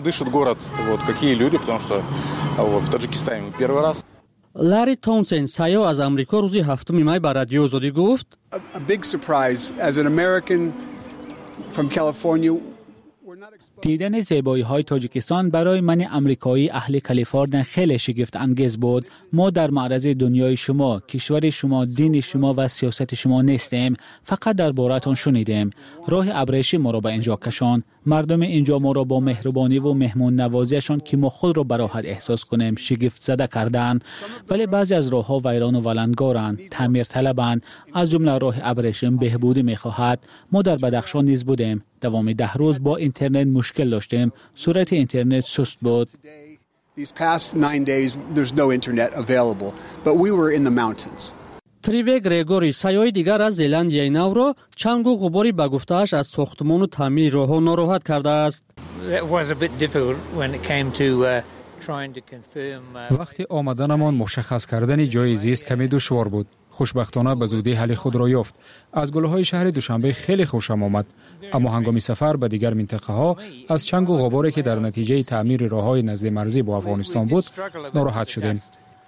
لاری تاونسن سیاح از امریکا روز هفتم می به رادیو آزادی گفت دیدن زیبایی های تاجیکستان برای من امریکایی اهل کالیفرنیا خیلی شگفت انگیز بود. ما در معرض دنیای شما، کشور شما، دین شما و سیاست شما نیستیم، فقط درباره‌تان شنیدیم. راه ابریشمی ما را به اینجا کشان. مردم اینجا ما را با مهربانی و مهمون نوازیشان که ما خود را به راحت احساس کنیم شگفت زده کردند. ولی بعضی از راه‌ها ویران و ولنگارند، تعمیر طلبند. از جمله راه ابریشم بهبودی می‌خواهد. ما در بدخشان نیز بودیم. دوام ده روز با اینترنت مشکل داشتیم. سرعت اینترنت سست بود. These past nine days there's no internet available, but we were in the mountains. تریوی گریگوری سیاهی دیگر از زلندیای نو را چنگ و غباری به گفته‌اش از ساختمان و تعمیر راه‌ها ناراحت کرده است. وقتی آمدنمان مشخص کردن جای زیست کمی دشوار بود. خوشبختانه به زودی حل خود را یافت. از گلهای شهر دوشنبه خیلی خوشم آمد، اما هنگام سفر به دیگر منطقه ها از چنگ و غباری که در نتیجه تعمیر راههای نزد مرزی با افغانستان بود ناراحت شدیم.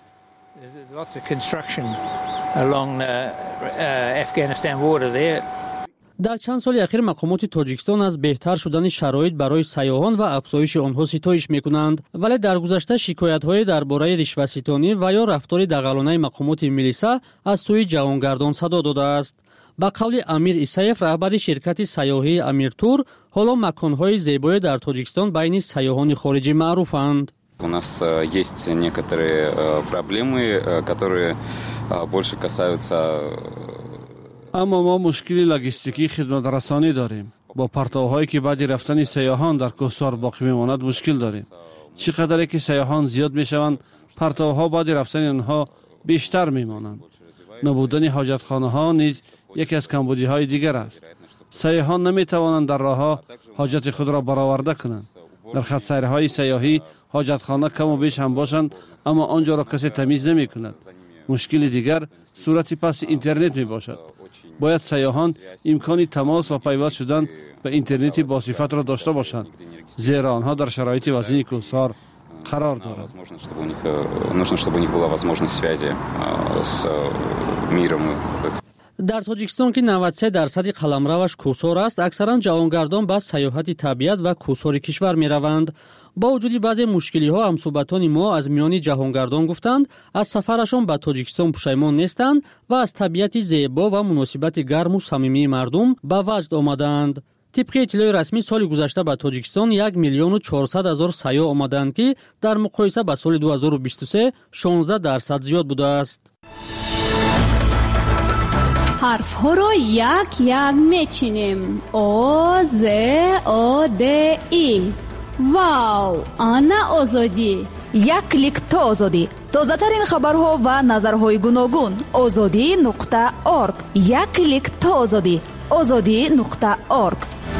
در چند سال اخیر مقامات تاجیکستان از بهتر شدن شرایط برای سیاحان و افزایش آنها ستایش می‌کنند، ولی در گذشته شکایت‌های درباره رشوه‌ستانی و یا رفتار دغلانه مقامات میلیسا از سوی جوانگردان صدا داده است. با قول امیر ایسایف رهبر شرکت سیاحی امیر تور، حالا مکان‌های زیبای در تاجیکستان بین سیاحان خارجی معروفند. У нас есть некоторые проблемы, которые больше касаются. اما ما مشکلی لوجستیکی خدمت رسانی داریم. با پرتوهایی که بعد رفتن سیاحان در کوهسار باقی میماند مشکل داریم. چقدر که سیاحان زیاد میشوند، پرتوها بعد رفتن آنها بیشتر میمانند. نبودن حاجتخانه ها نیز یکی از کمبودی های دیگر است. سیاحان نمیتوانند در راهها حاجت خود را برآورده کنند. در خط سیرهای سیاحی حاجتخانه کم و بیش هم باشند، اما آنجا را کسی تمیز نمی کند. مشکل دیگر صورت پس اینترنت می باشد. باید سیاحان امکان تماس و پیوست شدن به اینترنت با صفت را داشته باشند، زیرا آنها در شرایط وزین کوهسار قرار دارند. در تاجیکستان که نود و سه درصد قلمروش کوهسار است، اکثرا جوانگردان به سیاحت طبیعت و کوهسار کشور می روند. با وجود بعضی مشکلی ها، همصحبتان ما از میان جهانگردان گفتند از سفرشان به تاجیکستان پشیمان نیستند و از طبیعت زیبا و مناسبت گرم و صمیمی مردم به وجد آمدند. طبق اطلاع رسمی سال گذشته به تاجیکستان یک میلیون و چهارصد هزار سیاح آمدند که در مقایسه با سال دو هزار و بیست و سه شانزده درصد زیاد بوده است. حرف ها را یک یک میچینیم. او ز او د ای. واو، آنا آزادی. یک کلیک تا آزادی. تازه ترین خبرها و نظرهای گوناگون. آزادی نقطه اورگ. یک کلیک تا آزادی. آزادی نقطه اورگ.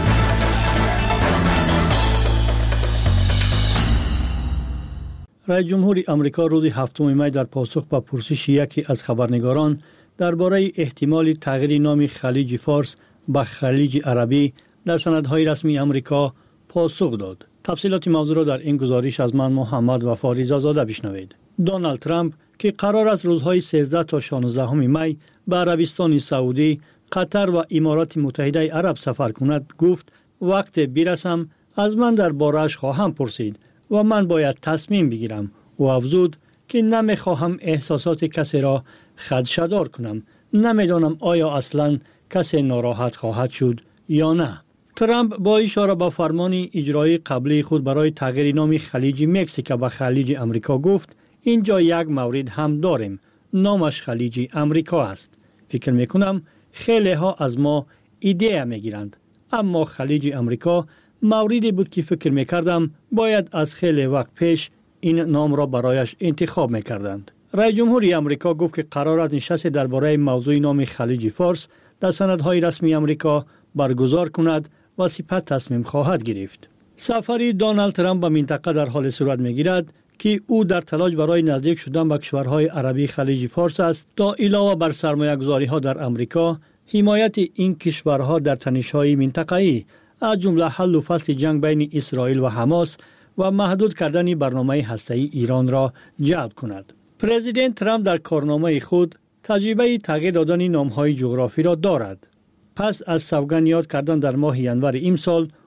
رئیس جمهور آمریکا روز هفتم می در پاسخ به پرسش یکی از خبرنگاران درباره احتمال تغییر نام خلیج فارس به خلیج عربی در سندهای رسمی آمریکا پاسخ داد. تفصیلات موضوع را در این گزارش از من محمد وفا رضازاده بشنوید. دونالد ترامپ که قرار است روزهای سیزده تا شانزده می به عربستان سعودی، قطر و امارات متحده عرب سفر کند، گفت وقت برسم از من در بارش خواهم پرسید و من باید تصمیم بگیرم. و افزود که نمیخواهم احساسات کسی را خدشه‌دار کنم. نمیدانم آیا اصلا کسی ناراحت خواهد شد یا نه. ترامپ با اشاره به فرمان اجرایی قبلی خود برای تغییر نام خلیج مکزیک به خلیج امریکا گفت اینجا یک مورد هم داریم، نامش خلیج امریکا است. فکر میکنم خیلی ها از ما ایده میگیرند، اما خلیج امریکا موردی بود که فکر میکردم باید از خیلی وقت پیش این نام را برایش انتخاب میکردند. رئیس جمهور آمریکا گفت که قرار است نشست درباره موضوع نام خلیج فارس در سندهای رسمی آمریکا برگزار کند و سپس تصمیم خواهد گرفت. سفر دونالد ترامپ به منطقه در حال صورت میگیرد که او در تلاش برای نزدیک شدن به کشورهای عربی خلیج فارس است تا علاوه بر سرمایه‌گذاری ها در آمریکا، حمایت این کشورها در تنش‌های منطقه‌ای از جمله حل و فصل جنگ بین اسرائیل و حماس و محدود کردن برنامه هسته‌ای ایران را جلب کند. پرزیدنت ترامپ در کارنامه خود تجربه تغییر دادن نام‌های جغرافی را دارد. پس از سوگند یاد کردن در ماه ینور امسال،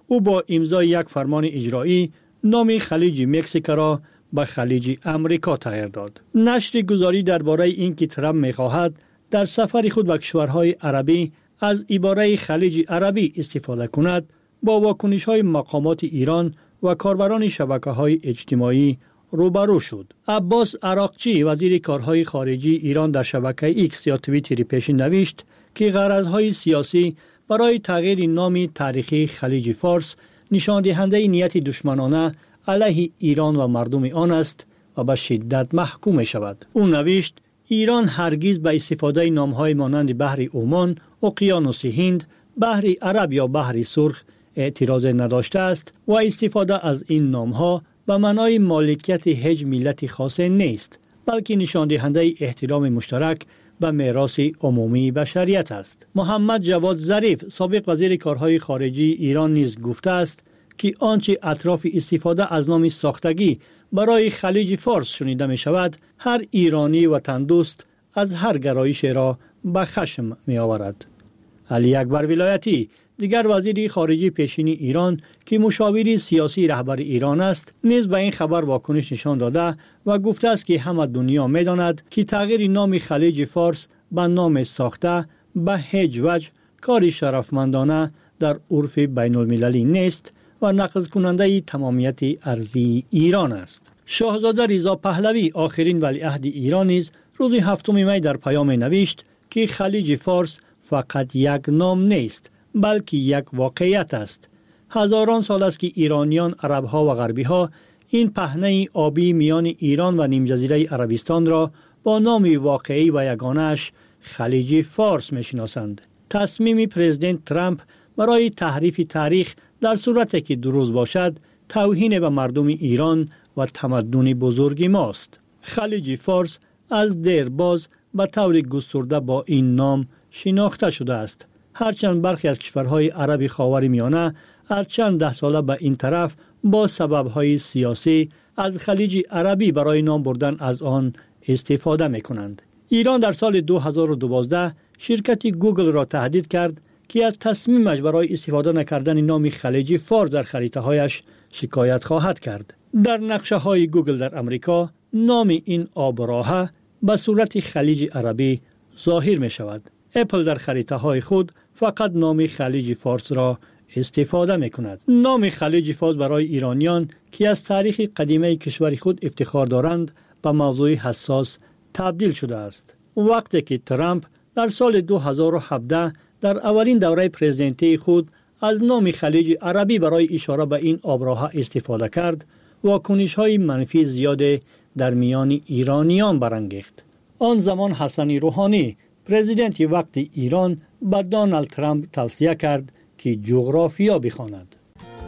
او با امضای یک فرمان اجرایی نام خلیج مکزیک را به خلیج امریکا تغییر داد. نشر گزاری درباره اینکه ترامپ می‌خواهد در سفر خود به کشورهای عربی از عباره خلیج عربی استفاده کند با واکنش‌های مقامات ایران و کاربران شبکه‌های اجتماعی روبرو شد. عباس عراقچی وزیر کارهای خارجی ایران در شبکه ایکس یا توییتر پیشین نوشت که غرضهای سیاسی برای تغییر نام تاریخی خلیج فارس نشان دهنده نیت دشمنانه علیه ایران و مردم آن است و به شدت محکوم می شود. او نوشت ایران هرگز به استفاده نامهای مانند بحر عمان، اقیانوس هند، بحر عرب یا بحر سرخ اعتراض نداشته است و استفاده از این نامها به معنای مالکیت هیچ ملت خاص نیست، بلکه نشان دهنده احترام مشترک به میراث عمومی بشریت است. محمد جواد ظریف سابق وزیر کارهای خارجی ایران نیز گفته است که آنچه اطراف استفاده از نام ساختگی برای خلیج فارس شنیده می شود، هر ایرانی وطن دوست از هر گرایش را به خشم می آورد. علی اکبر ولایتی دیگر وزیر خارجه پیشین ایران که مشاور سیاسی رهبر ایران است نیز به این خبر واکنش نشان داده و گفته است که همه دنیا می داند که تغییر نام خلیج فارس به نام ساخته به هیچ وجه کاری شرفمندانه در عرف بین المللی نیست و نقض کننده تمامیت ارضی ایران است. شاهزاده رضا پهلوی آخرین ولیعهد ایران نیز روز هفتم می در پیام نوشت که خلیج فارس فقط یک نام نیست بلکه یک واقعیت است. هزاران سال است که ایرانیان، عربها و غربیها این پهنه آبی میان ایران و نیمجزیره عربستان را با نام واقعی و یگانه‌اش خلیج فارس می‌شناسند. تصمیم پرزیدنت ترامپ برای تحریف تاریخ در صورتی که درست باشد توهین به مردم ایران و تمدن بزرگ ماست. خلیج فارس از دیرباز به طور گسترده با این نام شناخته شده است. هرچند برخی از کشورهای عربی خاورمیانه هر چند ده ساله به این طرف با سببهای سیاسی از خلیج عربی برای نام بردن از آن استفاده می کنند. ایران در سال دو هزار و دوازده شرکت گوگل را تهدید کرد که از تصمیمش برای استفاده نکردن نام خلیج فارس در خریطه‌هایش شکایت خواهد کرد. در نقشه های گوگل در امریکا نام این آبراهه به صورت خلیج عربی ظاهر می شود. اپل در خریطه های خود فقط نام خلیج فارس را استفاده می کند. نام خلیج فارس برای ایرانیان که از تاریخ قدیمی کشور خود افتخار دارند به موضوع حساس تبدیل شده است. وقتی که ترامپ در سال دو هزار و هفده در اولین دوره پرزیدنتی خود از نام خلیج عربی برای اشاره به این آبراهه استفاده کرد، واکنش‌های منفی زیاد در میان ایرانیان برانگیخت. آن زمان حسن روحانی پرزیدنت وقت ایران به دونالد ترامپ توصیه کرد که جغرافیا بخواند.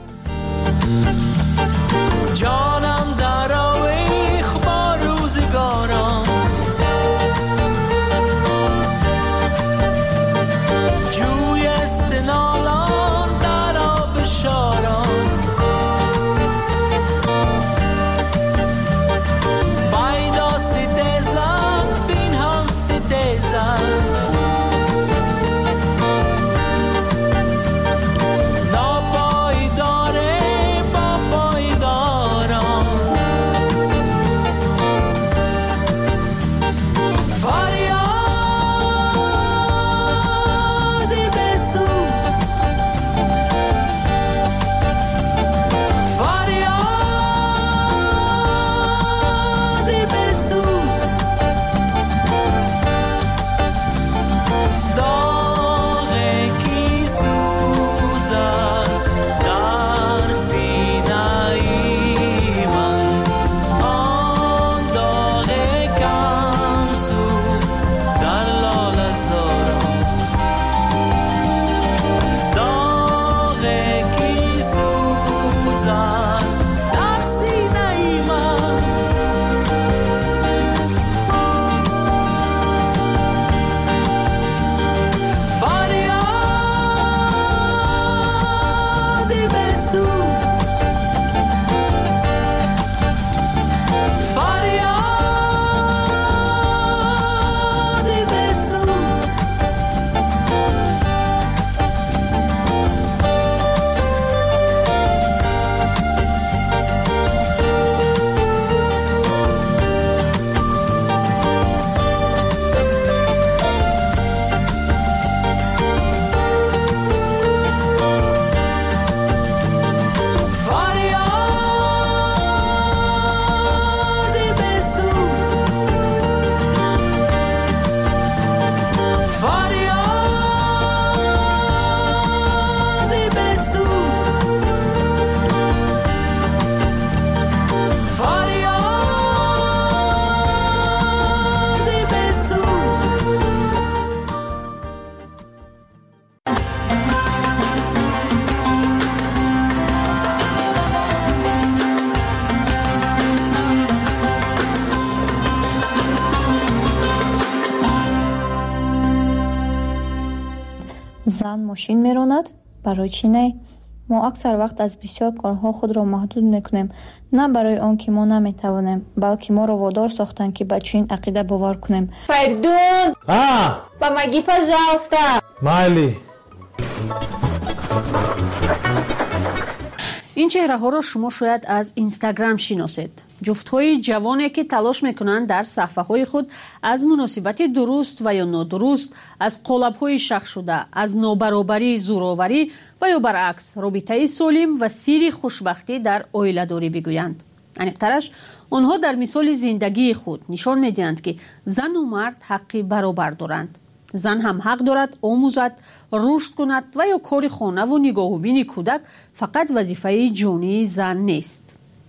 جانم در آویخ با روزگاران، جوی استنالان در آب شاران، بایدا سیده زن بین هم سیده زن، ناپا зан мошин меронад, барои чӣ не? мо аксар вақт аз бисёр корҳо худро маҳдуд мекунем, на барои он ки мо наметавонем, балки моро водор сохтанд ки ба чунин ақида бовар кунем. Фаридун! А! Помоги, пожалуйста! Майли! ин чеҳраҳоро шумо шояд аз инстаграм шиносед. ҷуфтҳои ҷавоне ки талош мекунанд дар саҳфаҳои худ аз муносибати дуруст ва ё нодуруст, аз қолабҳои шахшуда, аз нобаробарӣ, зӯроварӣ ва ё баръакс робитаи солим ва сирри хушбахтӣ дар оиладорӣ бигӯянд. аниқтараш, онҳо дар мисоли зиндагии худ нишон медиҳанд ки зану мард ҳаққи баробар доранд. зан ҳам ҳақ дорад омӯзад, рушд кунад ва ё кори хонаву нигоҳубини кӯдак фақат вазифаи ҷонии зан нест.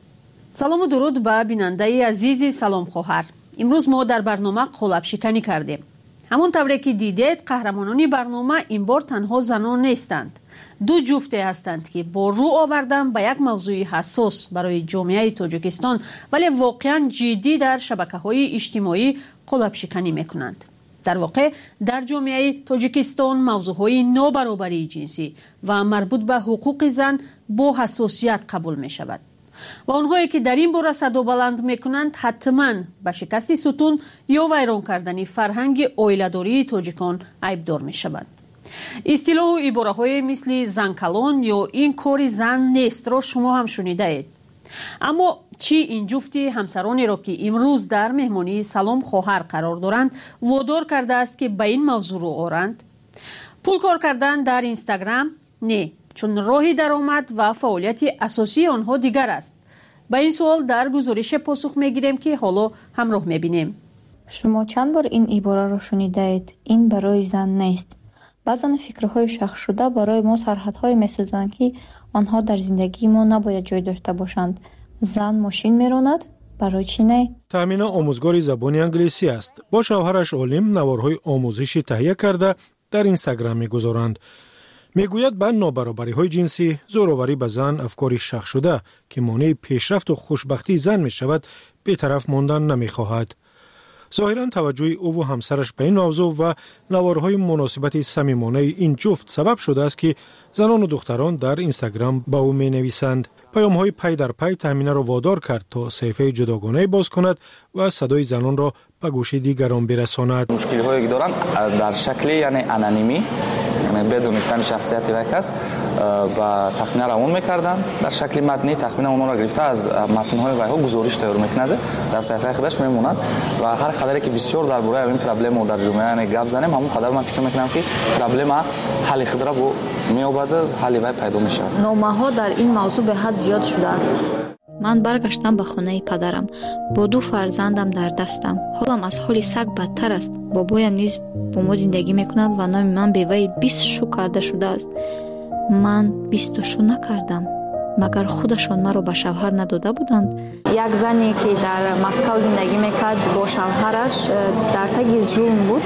салому дуруд ба бинандаи азизи Салом хоҳар. имрӯз мо дар барнома қолабшиканӣ кардем. ҳамон тавре ки дидед, қаҳрамонони барнома ин бор танҳо занон нестанд. ду ҷуфте ҳастанд ки бо рӯ овардан ба як мавзӯи ҳассос барои ҷомеаи Тоҷикистон, вале воқеан ҷиддӣ дар шабакаҳои иҷтимоӣ қолабшиканӣ мекунанд. дар воқеъ дар ҷомеаи Тоҷикистон мавзӯъҳои нобаробарии ҷинсӣ ва марбут ба ҳуқуқи зан бо ҳассосият қабул мешавад. ва онҳое ки дар ин бора садобаланд мекунанд, ҳатман ба шикасти сутун ё вайрон кардани фарҳанги оиладории тоҷикон айбдор мешаванд. истилоҳу ибораҳое мисли занкалон ё ин кори зан нестро шумо ҳам шунидаед. аммо чӣ ин ҷуфти ҳамсаронеро ки имрӯз дар меҳмонии Салом хоҳар қарор доранд водор кардааст ки ба ин мавзӯъ рӯ оранд? пул кор кардан дар инстаграм? Не, чун роҳи даромад ва фаъолияти асосии онҳо дигар аст. ба ин суол дар гузорише посух мегирем ки ҳоло ҳамроҳ мебинем. шумо чанд бор ин ибораро шунидаед? ин барои зан нест. баъзан фикрҳои шахшшуда барои мо сарҳадҳое месозанд ки онҳо дар зиндагии мо набояд ҷой дошта бошанд. зан мошин меронад, барои чӣ не? таъмина омӯзгори забони англисӣ аст. бо шавҳараш олим наворҳои омӯзишӣ таҳия карда дар инстаграм мегузоранд. мегӯяд ба нобаробариҳои ҷинсӣ, зӯроварӣ ба зан афкори шахшшуда ки монеи пешрафту хушбахтии зан мешавад, бетараф мондан намехоҳад. зоҳиран таваҷҷӯҳи ӯву ҳамсараш ба ин мавзӯъ ва наворҳои муносибати самимонаи ин ҷуфт сабаб шудааст ки занону духтарон дар инстаграм ба ӯ менависанд. паёмҳои пай дар пай таъминаро водор кард то саҳифаи ҷудогонаи боз кунад ва садои занонро ба гӯши дигарон бирасонад. мушкилиҳое ки доранд дар шакли яъне анонимӣ, яъне бедонистани шахсияти вай кас ба тахмина равон мекарданд. дар шакли матнӣ тахмина онро гирифта аз матнҳои вайҳо гузориш тайёр мекунад, дар саҳифаи худаш мемонад ва ҳар қадаре ки бисёр дар бораи ин проблема дар ҷомеа гап занем, ҳамон қадар ман фикр мекунам ки проблема ҳалли худро бо меёбад, ҳалли вай пайдо мешавад. номаҳо дар ин мавзӯъ беҳад зиёд шудааст. ман баргаштам ба хонаи падарам бо ду фарзандам дар дастам. ҳолам аз ҳоли саг бадтар аст. бобоям низ бо мо зиндагӣ мекунад ва номи ман беваи бист шу карда шудааст. ман бисту шу накардам. магар худашон маро ба шавҳар надода буданд? як зане ки дар Москав зиндагӣ мекард бо шавҳараш дар таги зулм буд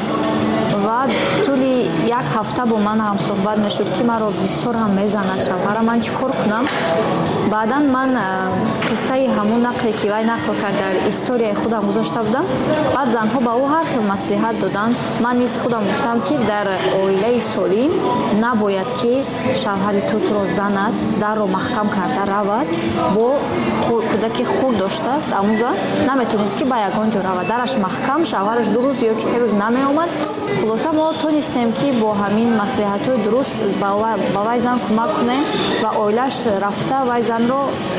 ва тӯли як ҳафта бо ман ҳам суҳбат мешуд ки маро бисёр ҳам мезанад шавҳарам, ман чӣ кор кунам? баъдан ман қиссаи ҳамун нақле ки вай нақл кард дар историяи худам гузошта будам. баъд занҳо ба ӯ ҳар хел маслиҳат доданд. ман низ худам гуфтам ки дар оилаи солим набояд ки шавҳари ту туро занад, дарро маҳкам карда равад, бо кӯдаки хурд доштааст, амӯзад наметонист ки ба ягон ҷо равад. дараш маҳкам, шавҳараш ду рӯз ё ки се рӯз намеомад. хулоса мо тонистем ки бо ҳамин маслиҳатҳои дуруст ба вай зан кӯмак кунем ва оилааш рафта вай занро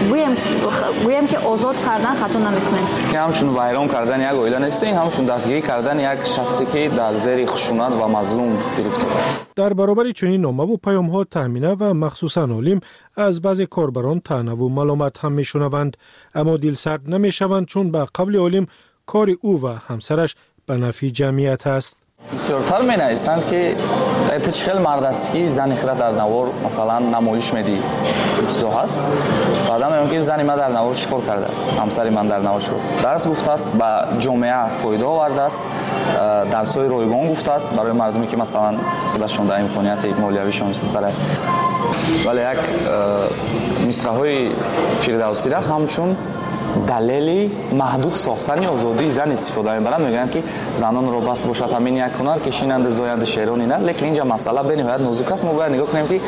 гӯем ки озод кардан хато намекунем. ки ҳамчун вайрон кардан як оила нест, ин ҳамчун дастгирӣ кардан як шахсе ки дар зери хушунат ва мазлум гирифтор аст. дар баробари чунин номаву паёмҳо таъмина ва махсусан олим аз баъзе корбарон таънаву маломат ҳам мешунаванд, аммо дилсард намешаванд, чун ба қавли олим кори ӯ ва ҳамсараш ба нафъи ҷамъият аст. бисёртар менависанд ки эта чӣ хел мард аст ки зани хира дар навор масалан намоиш медиҳи чизо ҳаст. баъдан меён ки зани ман дар навор чӣ кор кардааст, ҳамсари ман дар навор чӣ кор дарс гуфтааст, ба ҷомеа фоида овардааст, дарсҳои ройгон гуфтааст барои мардуме ки масалан худашон дар имконияти молиявишон сара. вале як мисраҳои фирдавсира ҳамчун دلیلی محدود ساختن آزادی زن استفاده می‌برند. میگن که زنان رو بس باشد همین یک هنر کشینند زاینده شعرانی نه، لیکن اینجا مسئله به نهایت نازک است. ما باید نگاه کنیم که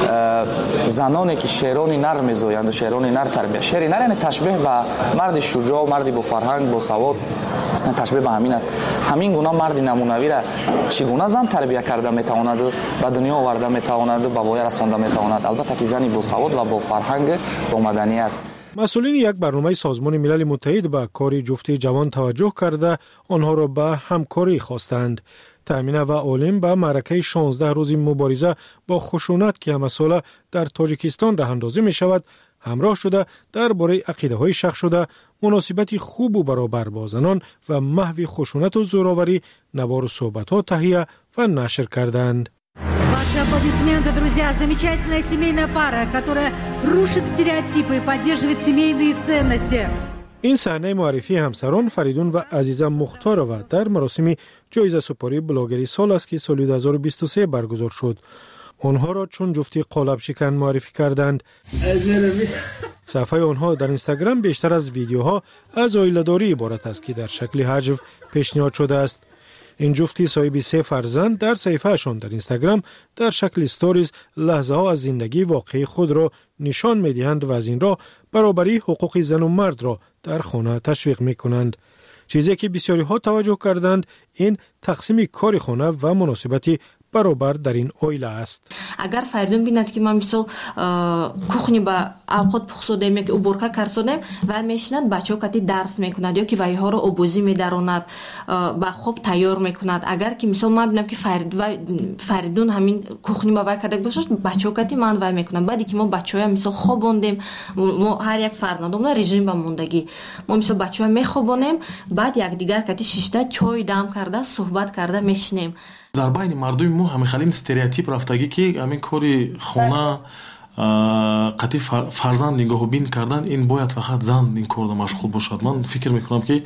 زنانی که شعرانی نر می‌زایند و شعرانی نر تربیت شعری نر یعنی تشبیه به مرد شجاع و مردی با فرهنگ با سواد تشبیه به همین است. همین گونه مرد نمونوی را چگونه زن تربیت کرده میتواند و به دنیا آورده میتواند و به وای رسانده میتواند. البته که زنی با سواد و با فرهنگ با مدنیت. مسئولین یک برنامه سازمان ملل متحد به کار جفت جوان توجه کرده آنها را به همکاری خواستند. تامینه و عالم به معرکه شانزده روزی مبارزه با خشونت که مسئله در تاجیکستان راه اندازی می شود همراه شده درباره عقیده های شخص شده مناسبتی خوب و برابر با زنان و محو خشونت و زوراوری نوار صحبت ها تهیه و نشر کردند. Ваши аплодисменты, друзья. Замечательная семейная пара, которая рушит стереотипы и поддерживает семейные ценности. این صحنه معرفی همسران فریدون و عزیزه مختارова در مراسم جایزه سپاری بلاگری سال است که سال دو هزار و بیست و سه برگزار شد. آنها را چون جفتی قالب شکن معرفی کردند. صفحه آنها در اینستاگرام بیشتر از ویدیوها از عائله‌داری عبارت است که در شکل هجو پیشنهاد شده است. این جفتی صاحب سه فرزند در صفحه‌شان در اینستاگرام در شکل استوریز لحظه ها از زندگی واقعی خود را نشان می‌دهند و از این راه برابری حقوق زن و مرد را در خانه تشویق می‌کنند. چیزی که بسیاری ها توجه کردند این تقسیم کار خانه و مناسبتی برابر در این عائله است. اگر فریدون بیند که ما مثلا کухни با اوقات پخسودیم یا که уборка کردیم و میشنند بچه‌ها کتی درس میکنند یا که وایها رو آبوزی میداروند با خوب تیار میکند. اگر که مثلا ما ببینم که فرید و فریدون همین کухни با وای کرده باشه بچه‌ها کتی من وای میکنم. بعدی که ما بچه‌ها مثلا خوابوندیم ما هر یک فرزندمون رژیم با موندگی ما مثلا بچه‌ها میخوابونیم بعد یک دیگر کتی شیشته چای دم کرده صحبت کرده میشنیم. در بین مردم ما همه خیلی استریوتیپ رفتگی که همین کاری خانه قطعی فرزند نگاه بین کردن این باید فقط زن این کار مشغول باشد. من فکر میکنم که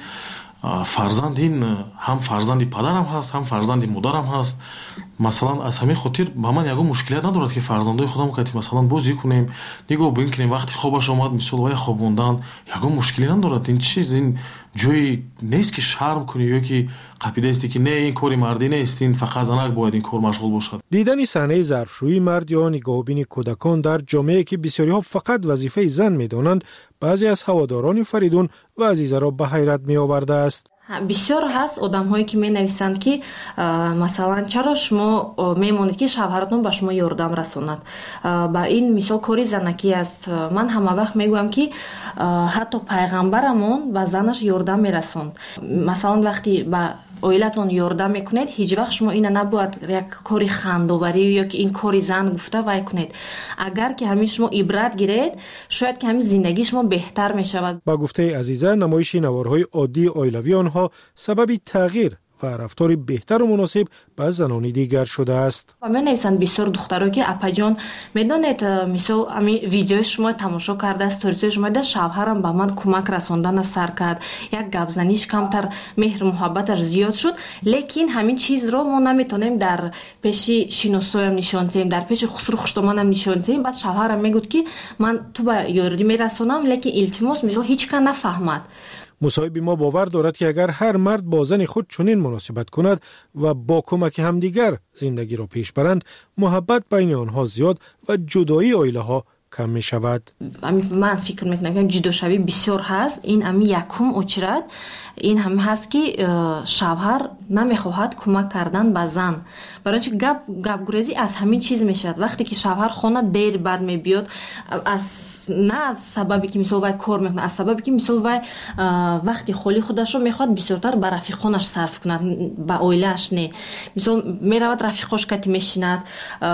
فرزند این هم فرزندی پدرم هست هم فرزندی مادرم هست. مثلا از همین خاطر با من یگو مشکلیت ندارد که فرزندای خودم که مثلا بازی کنیم نگاه بین کنیم وقتی خوابش اومد مثلا وای خوابوندن یگو مشکلی ندارد. این چیز این جوی نیست که شرم کنی یا که قاعده است که نه این کاری مردی نیست این فقط زنک باید این کار مشغول باشد. دیدن صحنه ظرفشویی مرد یا نگاهبین کودکان در جامعه که بسیاری ها فقط وظیفه زن میدانند بعضی از هواداران فریدون و عزیزه را به حیرت می آورده است. بسیار هست آدم هایی که می نویسند که مثلا چرا شما میمونید که شوهرتون به شما یاردم رسوند. با این مثال کاری زنکی است. من همه وقت میگویم که حتی پیغمبرمون به زنش یاردم میرسوند. مثلا وقتی با اویلتون یاردم میکنید هیچ وقت شما اینو نباید یک کاری خندوبری یا که این کاری زن گفته وای کنید. اگر که همین شما عبرت گیرید شاید که همین زندگی شما بهتر میشود. با گفته عزیزه نمایش نوارهای عادی اویلوی آنها سبب تغییر و رفتار بهتر و مناسب با زنان دیگر شده است. و من نویسند بسیار دخترها که اپا جان میدونید مثلا همین ویدیو شما تماشا کرده استوریز شما ده شوهرم با من کمک رساندن سر کرد یک گپ زنیش کمتر مهر محبتش زیاد شد لیکن همین چیز رو ما نمیتونیم در پیش شینوسویم نشون دهیم در پیش خسرو خشتمانم نشون دهیم. بعد شوهرم میگفت که من تو با یاردی میرسونم لیکن التماس مثلا هیچ کس نفهمد. مصاحب ما باور دارد که اگر هر مرد با زن خود چنین مناسبت کند و با کمک همدیگر زندگی را پیش برند محبت بین آنها زیاد و جدایی عائله ها کم می شود. من فکر میکنم که جداشوی بسیار هست. این امی یکم اچرد این هم هست که شوهر نمیخواهد کمک کردن به زن برای اینکه گپ گپ گریزی از همین چیز میشد. وقتی که شوهر خانه دیر بعد میبیاد از نه از سببی که مثلا وای کار میکنه از سببی که مثلا وای وقتی خالی خودش رو میخواد بسیارتر به رفیقانش صرف کند به عائله‌اش نه. مثلا میرود رفیقاش کتی میشیند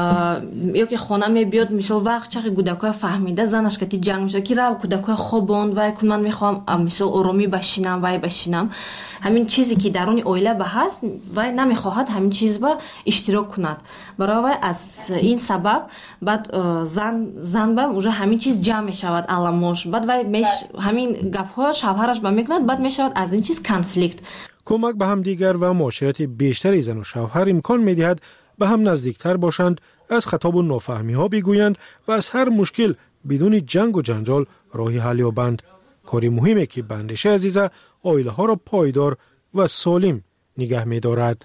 یا که خانه میبیاد مثلا وقت چه کودکای فهمیده زنش کتی جنگ میشه که رو کودکای خوابوند وای کن من میخوام مثلا آرامی بشینم وای بشینم. همین چیزی که درون عائله به هست وای نمیخواهد همین چیز با اشتراک کند. برای وای از این سبب بعد زن زن با اونجا همین چیز جمع میشود علامش بعد وای میش همین گپ‌ها شوهرش با میکند بعد میشود از این چیز کانفلیکت. کمک به هم دیگر و معاشرت بیشتر زن و شوهر امکان میدهد به هم نزدیکتر باشند از خطاب و نافهمی ها بگویند و از هر مشکل بدون جنگ و جنجال راهی حل یابند. کاری مهمه که به اندیشه عزیزه عائله ها را پایدار و سالم نگه می دارد.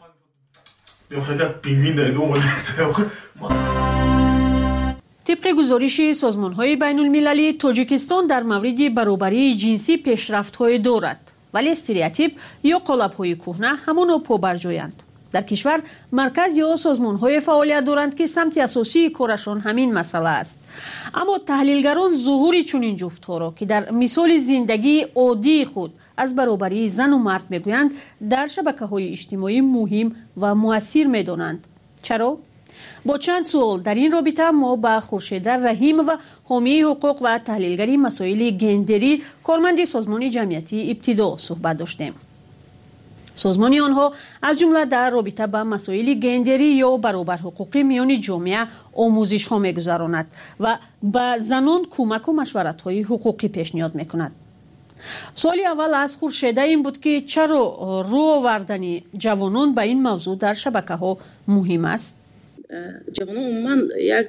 طبق گزارش سازمان‌های بین‌المللی، تاجیکستان در مورد برابری جنسی پیشرفت‌های دارد، ولی استریوتیپ یا قالب‌های کهنه همانا پابرجایند. در کشور مرکز یا سازمان‌های فعالیت دارند که سمت اساسی کارشان همین مسئله است. اما تحلیلگران ظهور چنین جفت‌ها را که در مثال زندگی عادی خود از برابری زن و مرد میگویند، در شبکه‌های اجتماعی مهم و مؤثر می‌دانند. چرا؟ با چند سوال در این رابطه ما با خورشید رحیم و حامی حقوق و تحلیلگری مسائل گندری، کارمند سازمان جمعیتی ابتدا صحبت داشتیم. سازمان آنها از جمله در رابطه با مسائل گندری یا برابر حقوقی میان جامعه آموزش ها میگذراند و به زنان کمک و مشورت های حقوقی پیشنهاد میکند. سوال اول از خورشید این بود که چرا رو آوردن جوانان به این موضوع در شبکه ها مهم است؟ جوانان عموما یک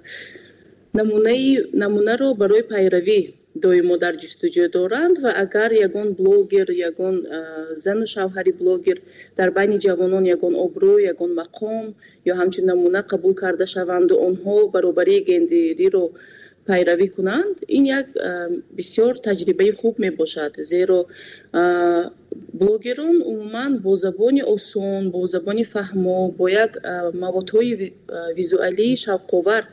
نمونه نمونه رو برای پیروی دویمو در جستجو دارند و اگر یگان بلوگر، یگان زن و شوهری بلوگر در بین جوانان یگان ابرو، یگان مقام یا همچنین نمونه قبول کرده شوند و آنها برابری گندری رو پیروی کنند، این یک بسیار تجربه خوب می باشد، زیرا بلوگران عموما با زبان آسان، با زبان فهمو، با یک موادهای ویزوالی شوق‌آور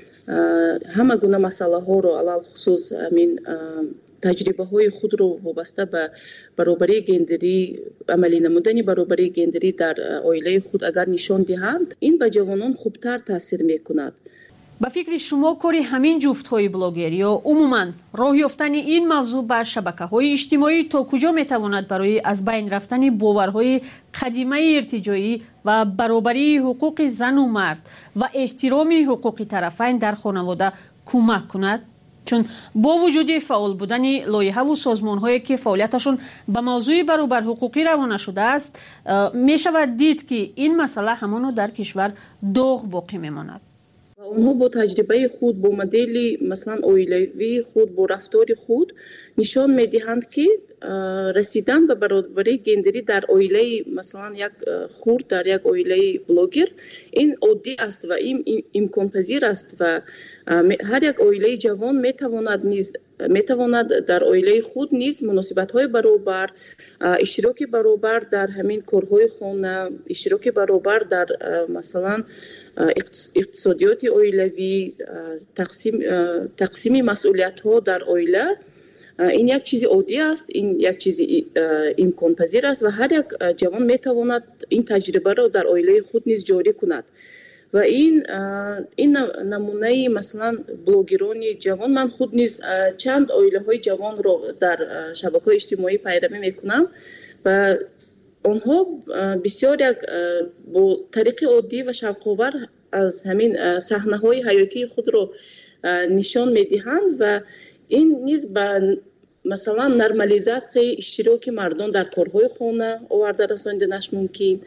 همه گونه مسئله ها رو علل خصوص همین تجربه های خود رو وابسته به برابری گندری، عملی نمودن برابری گندری در عائله خود اگر نشان دهند، این به جوانان خوبتر تاثیر میکند. به فکر شما کاری همین جفت های بلاگر یا عموما راه یافتن این موضوع بر شبکه های اجتماعی تا کجا میتواند برای از بین رفتن باورهای قدیمه ارتجاعی و برابری حقوق زن و مرد و احترام حقوق طرفین در خانواده کمک کند؟ چون با وجود فعال بودن لایحه و سازمان هایی که فعالیتشون به موضوع برابر حقوقی روانه شده است، می شود دید که این مسئله همانو در کشور داغ باقی میماند. اونها با تجربه خود، با مدل مثلا عائلوی خود، با رفتار خود نشان میدهند که رسیدن به برابری گندری در عائله مثلا یک خرد، در یک عائله بلوگر، این عادی است و این امکان پذیر است و هر یک عائله جوان میتواند نیز میتواند در عائله خود نیز مناسبت های برابر، اشتراک برابر در همین کارهای خانه، اشتراک برابر در مثلا اقتصادیات عائلوی، تقسیم تقسیم مسئولیت ها در عائله، این یک چیز عادی است، این یک چیز امکان پذیر است و هر یک جوان میتواند این تجربه را در عائله خود نیز جاری کند. و این این نمونه مثلا بلوگران جوان، من خود نیز چند عائله های جوان رو در شبکه‌های اجتماعی پیروی میکنم و آنها بسیار یک با طریق عادی و شوق‌آور از همین صحنه‌های حیاتی خود رو نشان میدهند و این نیز به مثلا نرمالیزاسیون اشتراک مردان در کارهای خانه آورده رساندنش ممکن.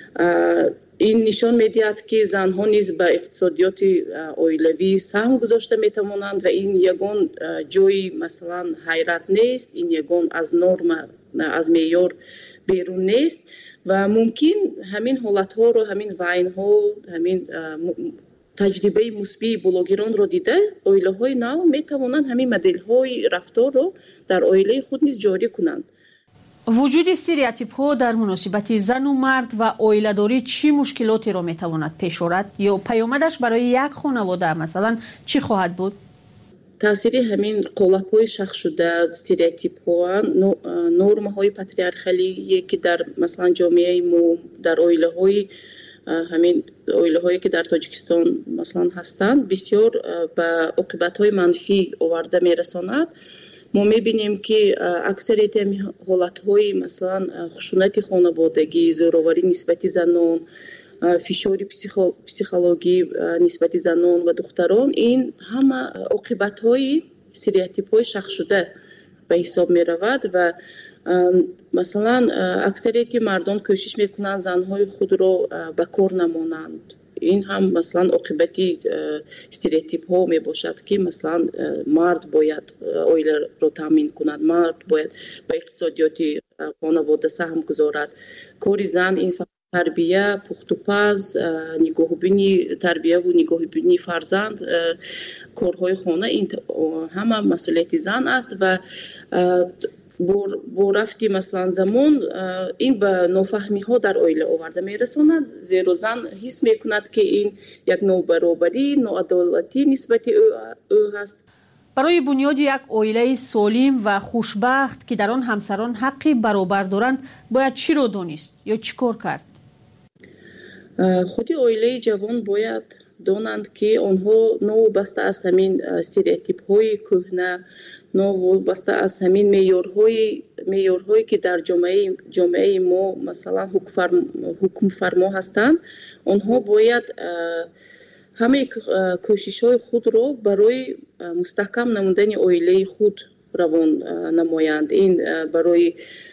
این نشان میدهد که زنها نیز به اقتصادیات عائلوی سهم گذاشته میتوانند و این یگان جای مثلا حیرت نیست، این یگان از نرم، از معیار بیرون نیست و ممکن همین حالت ها رو، همین وین ها، همین تجربه مثبت بلوگران رو دیده عائله های نو می توانند همین مدل های رفتار رو در عائله خود نیز جاری کنند. وجود استریوتیپ ها در مناسبت زن و مرد و عائله داری چی مشکلاتی رو می تواند پیش آورد یا پیامدش برای یک خانواده مثلا چی خواهد بود؟ تاثیر همین قالب‌های شخص شده، استریوتیپ‌ها، نرم‌های پاتریارخالی که در مثلا جامعه ما، در عائله‌های همین عائله‌هایی که در تاجیکستان مثلا هستند، بسیار به عاقبت‌های منفی آورده می‌رساند. ما می‌بینیم که اکثریت حالت‌های مثلا خشونت خانوادگی، زورآوری نسبت زنان، فشار پسیخولوژی نسبت زنان و دختران، این همه عاقبت‌های استریوتیپ‌های شخص شده به حساب می‌رود و مثلا اکثریت مردان کوشش میکنند زنهای خود را به کار نمانند این هم مثلا عاقبتی استریوتیپ ها می باشد که مثلا مرد باید اویله رو تامین کند، مرد باید به اقتصادیات خانواده سهم گذارد. کاری زن این تربیه، پخت و پز، نگاهبینی تربیه و نگاهبینی فرزند، کارهای خانه این همه مسئولیت زن است و با رفتی مثلا زمان این به نافهمی ها در عائله آورده می رساند، زیرا زن حس می کند که این یک نابرابری، ناعدالتی نسبت او هست. برای بنیاد یک عائله سالم و خوشبخت که در آن همسران حقی برابر دارند باید چی رو دانست یا چی کار کرد؟ خودی عائله جوان باید دانند که آنها نوابسته از همین استریوتیپ های کهنه، نوابسته از همین معیارهای معیارهایی که در جامعه جامعه ما مثلا حکم فرما هستند، آنها باید همه کوشش‌های خود را برای مستحکم نمودن عائله خود روان نمایند. این برای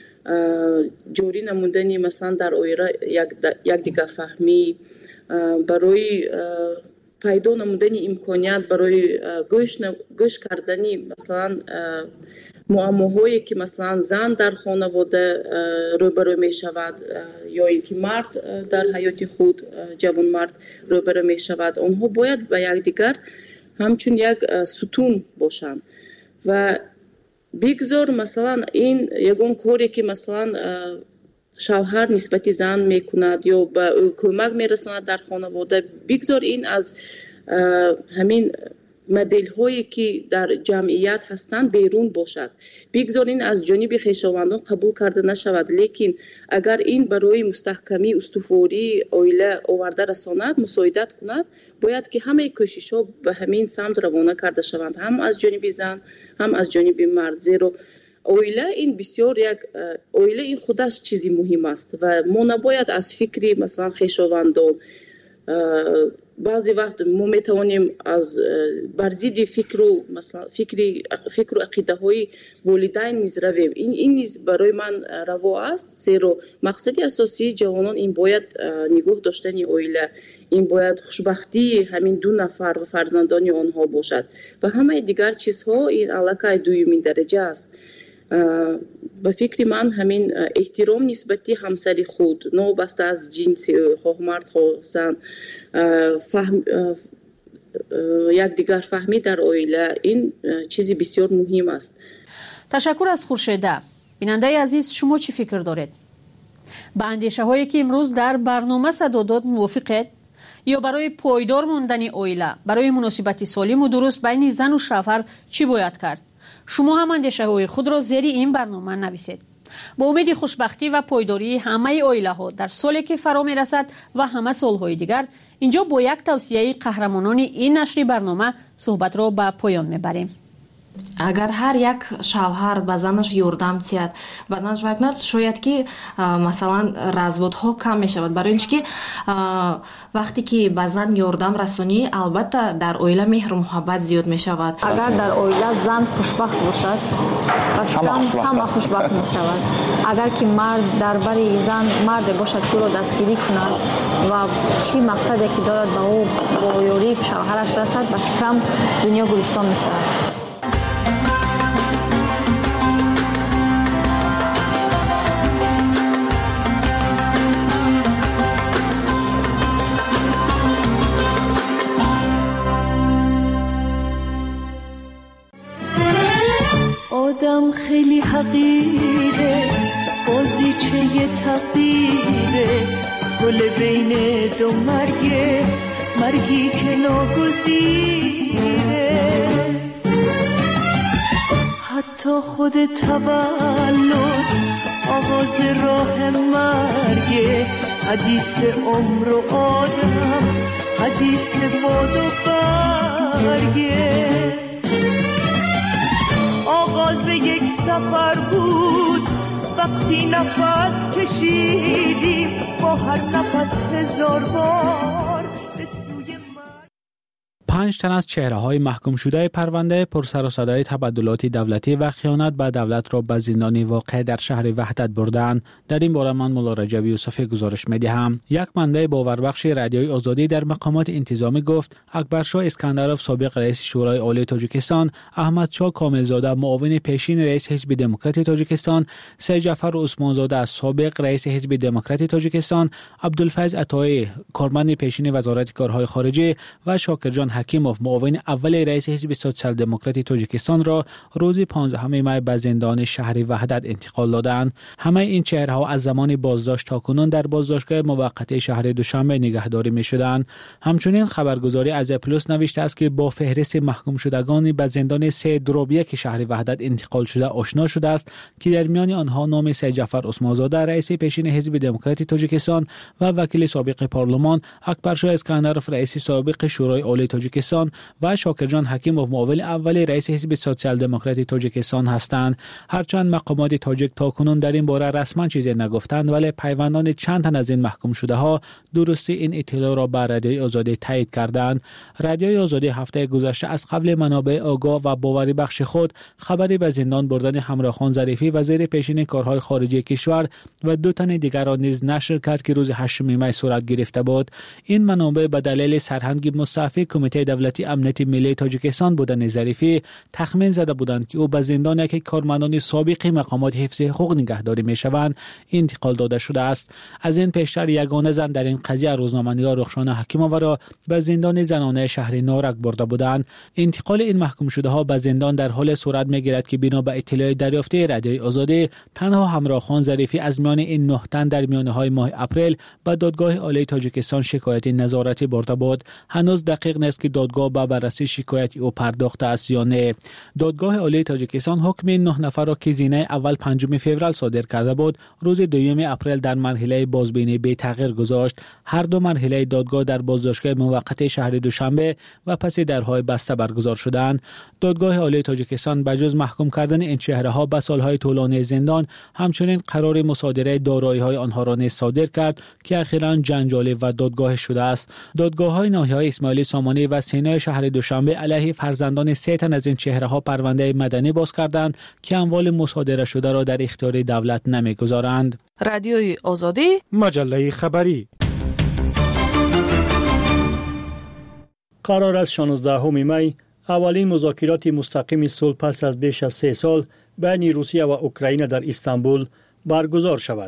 جوری نمودن مثلا در عائله یک دیگر فهمی، برای پیدا نمودن امکانیت برای گوش گوش کردنی مثلا معماهایی که مثلا زن در خانواده روبرو می شود یا اینکه مرد در حیات خود جوان مرد روبرو می شود، آنها باید به یکدیگر همچون یک ستون باشند و بگذار مثلا این یگان کاری که مثلا شوهر نسبت زن میکند یا به او کمک میرساند در خانواده، بگذار این از همین مدل هایی که در جمعیت هستند بیرون باشد، بگذار این از جانب خویشاوندان قبول کرده نشود، لیکن اگر این برای مستحکمی استواری عائله آورده رساند، مساعدت کند، باید که همه کوشش ها به همین سمت روانه کرده شوند، هم از جانب زن هم از جانب مرد، زیرا عائله این بسیار یک عائله این خودش چیزی مهم است و ما نباید از فکری مثلا خویشاوندان بعضی وقت ما میتوانیم از برزید فکر و مثلا فکری فکر و عقیده های والدین نیز رویم. این این نیز برای من روا است، زیرا مقصد اساسی جوانان این باید نگاه داشتن عائله، این باید خوشبختی همین دو نفر و فرزندان آنها باشد و همه دیگر چیزها این علاقه دومین درجه است. به فکر من همین احترام نسبتی همسری خود، نوبسته از جنس خواه مرد خواه زن، فهم یک دیگر فهمی در عائله، این چیزی بسیار مهم است. تشکر از خورشیده. بیننده عزیز، شما چی فکر دارید؟ با اندیشه هایی که امروز در برنامه صدا داد موافقید؟ یا برای پایدار موندن عائله، برای مناسبت سالم و درست بین زن و شوهر چی باید کرد؟ شما هم اندیشه های خود را زیر این برنامه نویسید. با امید خوشبختی و پایداری همه عائله ها در سالی که فرا می رسد و همه سالهای دیگر، اینجا با یک توصیه قهرمانان این نشر برنامه صحبت را به پایان می بریم. اگر هر یک شوهر به زنش یاردم تید و زنش بکند، شاید که مثلا разводها کم می شود، برای اینکه وقتی که به زن یاردم رسانی البته در عائله مهر و محبت زیاد می شود. اگر در عائله زن خوشبخت باشد همه خوشبخت می شود. اگر که مرد در بری زن مرد باشد که را دستگیری کند و چی مقصدی که دارد به او با یاری شوهرش رسد، به فکرم دنیا گلستان می شود. آدم خیلی حقیره، بازیچه تقدیره، گل بین دو مرگه، مرگی که ناگزیره. حتی خود تولد آغاز راه مرگه، حدیث عمر و آدم، حدیث باد و برگه. آغاز یک سفر بود وقتی نفس کشیدیم، با هر نفس هزار بار به سوی پنج تن از چهره‌های محکوم شده پرونده پر سر و صدای تبدلات دولتی و خیانت به دولت را به زندان واقع در شهر وحدت بردند. در این باره من مولا رجب یوسفی گزارش می‌دهم. یک منبع باوربخش رادیوی آزادی در مقامات انتظامی گفت اکبرشاه اسکندروف سابق رئیس شورای عالی تاجیکستان، احمدشاه کاملزاده معاون پیشین رئیس حزب دموکرات تاجیکستان، سید جعفر عثمانزاده سابق رئیس حزب دموکرات تاجیکستان، عبدالفیض عطایی کارمند پیشین وزارت کارهای خارجه و شاکرجان حکیموف معاون اول رئیس حزب سوسیال دموکرات تاجیکستان را روز پانزدهم می به زندان شهر وحدت انتقال دادند. همه این چهره‌ها از زمان بازداشت تا کنون در بازداشتگاه موقت شهر دوشنبه نگهداری می‌شدند. همچنین خبرگزاری از پلوس نوشته است که با فهرست محکوم شدگان به زندان سه دروبیه که شهر وحدت انتقال شده آشنا شده است که در میان آنها نام سید جعفر عثمانزاده رئیس پیشین حزب دموکرات تاجیکستان و وکیل سابق پارلمان، اکبرشاه اسکندروف رئیس سابق شورای عالی تاجیکستان و شاکرجان حکیموف معاون اول رئیس حزب سوسیال دموکرات تاجیکستان هستند. هرچند مقامات تاجیک تاکنون در این باره رسما چیزی نگفتند، ولی پیوندان چند تن از این محکوم شده ها درستی این اطلاع را به رادیوی آزادی تایید کردند. رادیوی آزادی هفته گذشته از قبل منابع آگاه و باوری بخش خود خبری به زندان بردن همراخان ظریفی وزیر پیشین کارهای خارجه کشور و دو تن دیگر را نیز نشر کرد که روز هشتم می صورت گرفته بود. این منابع به دلیل سرهنگ مستعفی کمیته دولتی امنیت ملی تاجیکستان بودن ظریفی تخمین زده بودند که او به زندانی که کارمندان سابق مقامات حفظ حقوق نگهداری میشوند انتقال داده شده است. از این پیشتر یگانه زن در این قضیه روزنامه‌نگار رخشانه حکیمووا را به زندان زنانه شهر نارک برده بودند. انتقال این محکوم شده ها به زندان در حال صورت میگیرد که بنا به اطلاع دریافته رادیوی آزادی تنها همراخان ظریفی از میان این نه تن در میانه های ماه اپریل به دادگاه عالی تاجیکستان شکایت نظارتی برده بود. هنوز دقیق نیست که دادگاه به بررسی شکایت او پرداخته است یا نه. دادگاه عالی تاجیکستان حکم نه نفر را که زینه اول پنجم فوریه صادر کرده بود روز دوم اپریل در مرحله بازبینی به تغییر گذاشت. هر دو مرحله دادگاه در بازداشتگاه موقت شهر دوشنبه و پس درهای بسته برگزار شدند. دادگاه عالی تاجیکستان بجز محکوم کردن این چهره‌ها به سالهای طولانی زندان، همچنین قرار مصادره دارایی‌های آنها را نیز صادر کرد که اخیراً جنجالی و دادگاه شده است. دادگاه‌های ناحیه‌های اسماعیلی سامانی و سینای شهر دوشنبه علیه فرزندان سه تن از این چهره‌ها پرونده مدنی باز کردند که اموال مصادره شده را در اختیار دولت نمی‌گذارند. رادیوی آزادی، مجله خبری. قرار است شانزدهم می اولین مذاکرات مستقیم صلح پس از بیش از سه سال بین روسیه و اوکراین در استانبول برگزار شود.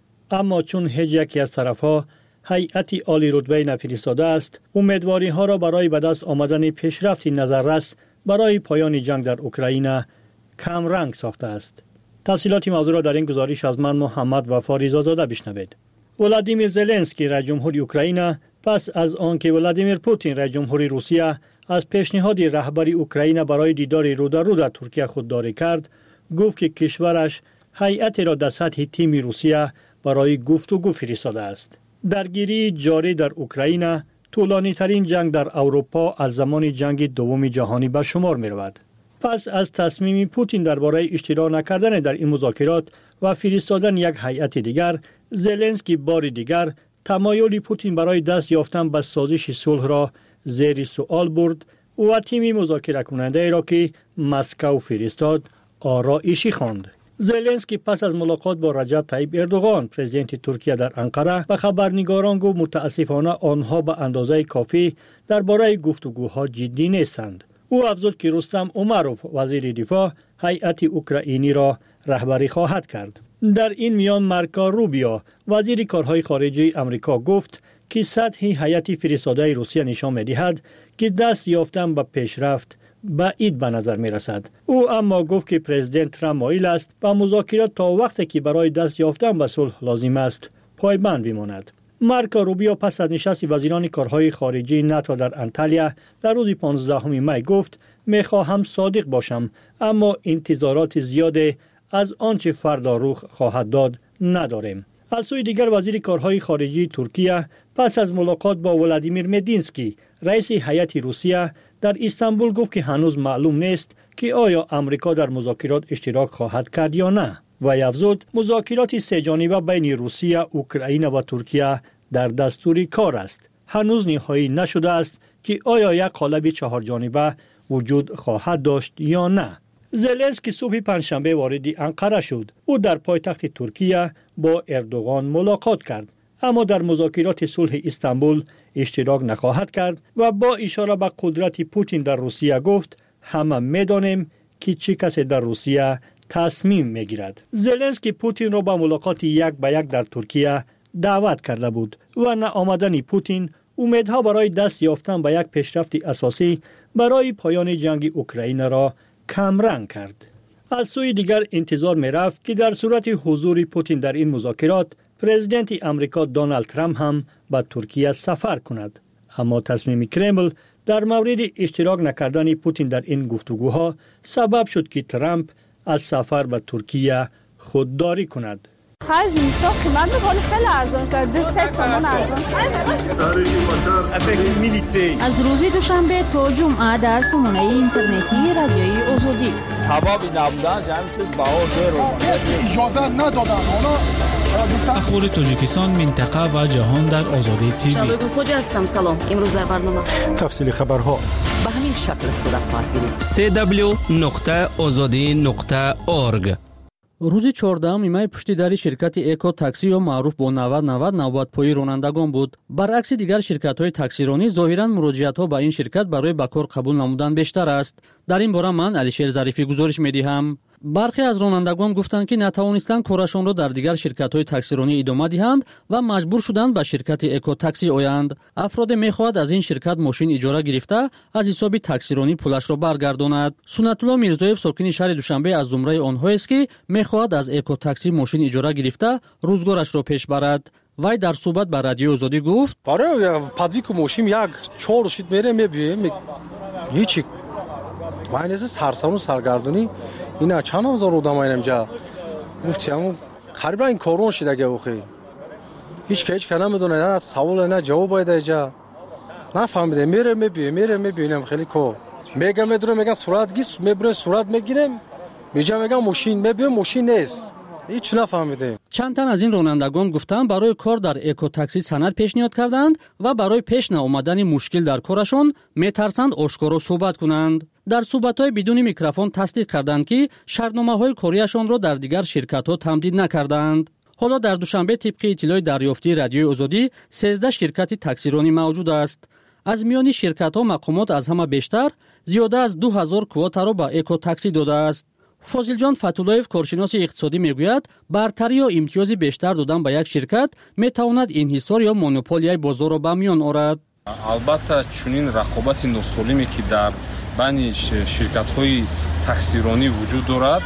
اما چون هیچ یکی از طرفها هیئتی عالی رتبه نفرستاده است، امیدواری ها را برای به دست آمدن پیشرفتی نظررس برای پایان جنگ در اوکراین کم رنگ ساخته است. تفصیلات موضوع را در این گزارش از من محمد وفا رضازاده بشنوید. ولادیمیر زلنسکی رئیس جمهور اوکراین پس از آنکه ولادیمیر پوتین رئیس جمهور روسیه از پیشنهاد رهبری اوکراین برای دیدار رو در رو در ترکیه خودداری کرد، گفت که کشورش هیئتی را در سطح تیم روسیه برای گفتگو فرستاده است. درگیری جاری در اوکراین طولانی ترین جنگ در اروپا از زمان جنگ دوم جهانی به شمار می رود. پس از تصمیم پوتین درباره اشتراک نکردن در این مذاکرات و فرستادن یک هیئت دیگر، زلنسکی بار دیگر تمایل پوتین برای دست یافتن به سازش صلح را زیر سوال برد و تیم مذاکره کننده را که مسکو فرستاد آرایشی خواند. زلنسکی پس از ملاقات با رجب طیب اردوغان پرزیدنت ترکیه در انقره به خبرنگاران گفت متاسفانه آنها به اندازه کافی درباره گفتگوها جدی نیستند. او افزود که رستم امروف وزیر دفاع هیئت اوکراینی را رهبری خواهد کرد. در این میان مارکو روبیو وزیر کارهای خارجه آمریکا گفت که سطح هیئت فرستاده روسیه نشان می‌دهد که دست یافتن به پیشرفت بعید به نظر می رسد. او اما گفت که پرزیدنت ترامپ مایل است با مذاکرات تا وقتی که برای دست یافتن به صلح لازم است پایبند بماند. مارکو روبیو پس از نشست وزیران کارهای خارجه ناتو در انتالیا در روز پانزدهم می گفت می خواهم صادق باشم، اما انتظارات زیاد از آنچه فردا رخ خواهد داد نداریم. از سوی دیگر وزیر کارهای خارجه ترکیه پس از ملاقات با ولادیمیر مدینسکی رئیس هیئت روسیه در استانبول گفت که هنوز معلوم نیست که آیا آمریکا در مذاکرات اشتراک خواهد کرد یا نه و افزود مذاکرات سه جانبه بین روسیه، اوکراین و ترکیه در دستور کار است. هنوز نهایی نشده است که آیا یک قالب چهار جانبه وجود خواهد داشت یا نه. زلنسکی صبح پنجشنبه وارد انقره شد. او در پایتخت ترکیه با اردوغان ملاقات کرد، اما در مذاکرات صلح استانبول اشتراک نخواهد کرد و با اشاره به قدرت پوتین در روسیه گفت همه می‌دانیم که چه کسی در روسیه تصمیم میگیرد. زلنسکی پوتین را به ملاقات یک به یک در ترکیه دعوت کرده بود و نه آمدن پوتین امیدها برای دست یافتن به یک پیشرفت اساسی برای پایان جنگ اوکراین را کمرنگ کرد. از سوی دیگر انتظار می رفت که در صورت حضور پوتین در این مذاکرات پرزیدنت امریکا دونالد ترامپ هم به ترکیه سفر کند، اما تصمیم کرمل در مورد اشتراک نکردن پوتین در این گفتگوها سبب شد که ترامپ از سفر به ترکیه خودداری کند. خرج اینستا قیمت می‌کنه خیلی ارزان شده، سه تومان ارزان شده. از روز دوشنبه تا جمعه در سامانه اینترنتی رادیوی آزادی حبابی نبودن جمعی چیز بهار داره اجازه ندادن. اخبار تاجیکستان، منطقه و جهان در آزادی تیوی. شبگون خوجه هستم. سلام. امروز در برنامه تفصیل خبرها به همین شکل صورت خواهد گرفت. سی دبلیو نقطه آزادی نقطه اورگ. روزی چهاردهم ایمای پشتیداری شرکت اکو تاکسی یا معروف با نود نود نوبت‌پایی رانندگان بود. برعکس دیگر شرکت‌های تاکسیرانی ظاهراً مراجعت‌ها به این شرکت برای به کار قبول نمودن بیشتر است. در این باره من علیشیر ظریفی گزارش می‌دهم. برخی از رانندگان گفتند که نتوانستند کارشان را در دیگر شرکت‌های تاکسیرانی ادامه دهند و مجبور شدند به شرکت اکو تاکسی آیند. افراد می‌خواهند از این شرکت ماشین اجاره گرفته از حساب تاکسیرانی پولش را برگرداند. سنت الله میرزایف ساکن شهر دوشنبه از زمره آنهاست که می‌خواهد از اکو تاکسی ماشین اجاره گرفته روزگارش را پیش برد. وای در صحبت با رادیو آزادی گفت: برای پادویک ماشین یک چهار شید میره میبیم هیچ ماینز سرسام سرگردونی اینا چند هزار آدم اینجا گفتم قریبا این کارون شده که اوخی هیچ که هیچ که نمیدونه نه سوال نه جواب باید اینجا نفهمیده میره میبینم میره میبینم خیلی کو میگم میدونم میگن صورت گیس میبرن صورت میگیرم میجا میگم ماشین میبینم ماشین نیست هیچ نفهمیده. چند تن از این رانندگان گفتند برای کار در اکو تاکسی سند پیشنهاد کردند و برای پیش نیامدن مشکل در کارشون میترسند آشکارا صحبت کنند. در صحبت‌های بدون میکروفون تصدیق کردند که شرطنامه‌های کاریشان را در دیگر شرکت‌ها تمدید نکردند. حالا در دوشنبه طبق اطلاع دریافتی رادیوی آزادی سیزده شرکت تاکسیرانی موجود است. از میان شرکت‌ها مقامات از همه بیشتر زیاده از دو هزار کواتا را به اکو تاکسی داده است. فاضل جان فتولایف کارشناس اقتصادی میگوید برتری یا امتیاز بیشتر دادن به یک شرکت میتواند انحصار یا مونوپولی بازار را به میان آورد. البته چنین رقابت ناسالمی که در بین شرکت‌های تاکسیرانی وجود دارد،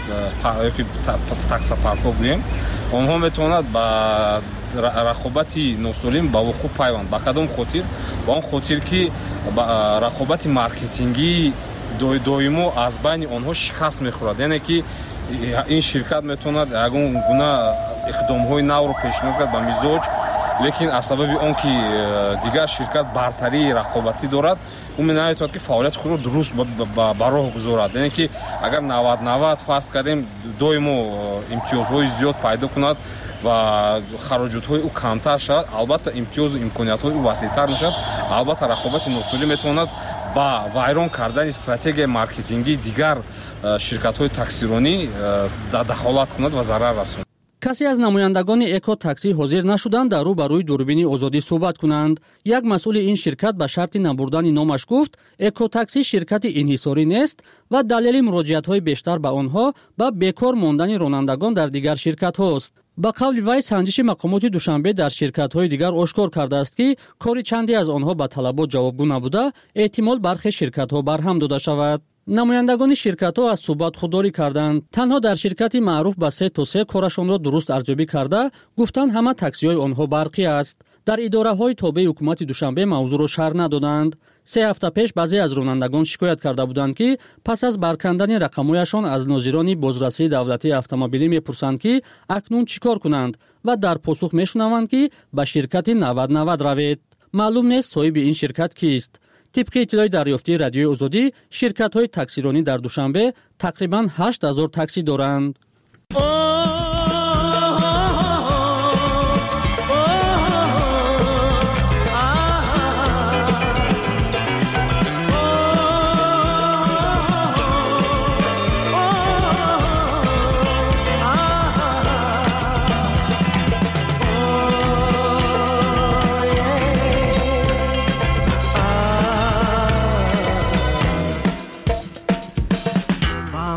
تاکسی پارک‌ها بگوییم، آنها میتواند با رقابت ناسالم با وقوع پیوند با کدام خاطر؟ با اون خاطر که رقابت مارکتینگی دویمو از بین آنها شکست میخورد، یعنی که این شرکت میتواند یگان گونه اقدام‌های نو رو پیشنهاد کرد به مزاج، لیکن از سبب آن که دیگر شرکت برتری رقابتی دارد اون نمیتواند که فعالیت خود رو درست به راه گذارد. یعنی که اگر نود نود فرض کردیم دویمو امتیازهای زیاد پیدا کند و خراجات‌های او کمتر شود، البته امتیاز و امکانیت‌های او وسیع‌تر میشود. البته رقابت ناسالم میتواند با ویران کردن استراتژی مارکتینگی دیگر شرکت‌های تاکسیرانی دخالت کند و ضرر رساند. کسی از نمایندگان اکو تاکسی حاضر نشدند در رو بروی دوربین آزادی صحبت کنند. یک مسئول این شرکت به شرط نبردن نامش گفت اکو تاکسی شرکت انحصاری نیست و دلیل مراجعت‌های بیشتر به آنها به بیکار ماندن رانندگان در دیگر شرکت‌هاست. با قول وی سنجش مقامات دوشنبه در شرکت‌های دیگر آشکار کرده است که کاری چندی از آنها به طلبات جوابگو نبوده، احتمال برخی شرکت‌ها برهم داده شود. نمایندگان شرکت‌ها از صحبت خودداری کردند. تنها در شرکتی معروف به سه تا سه کارشان را درست ارزیابی کرده، گفتند همه تاکسی‌های آنها برقی است. در اداره‌های تابع حکومت دوشنبه موضوع را شرح ندادند. سه هفته پیش بعضی از رانندگان شکایت کرده بودند که پس از برکندن رقم‌هایشان از ناظران بازرسی دولتی اتومبیلی می‌پرسند که اکنون چیکار کنند و در پاسخ می‌شنوند که به شرکت نود نود روید. معلوم نیست صاحب این شرکت کیست. طبق اطلاع دریافتی رادیوی آزادی شرکت‌های تاکسیرانی در دوشنبه تقریباً هشت هزار تاکسی دارند.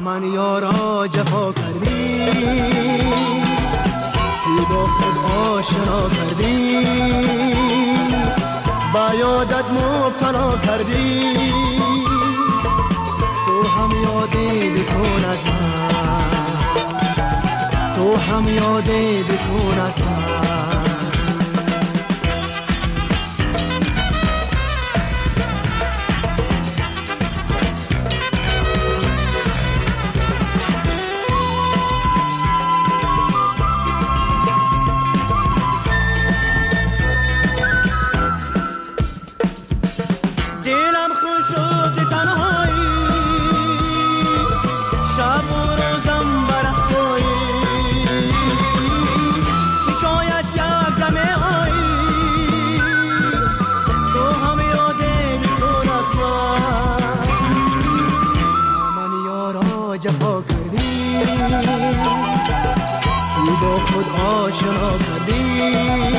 من یارا جفا کردی که با خود آشنا کردی با یادت مبتلا کردی تو هم یادی بکن از من تو هم یادی بکن از من جفا کردی که با خود آشنا کردی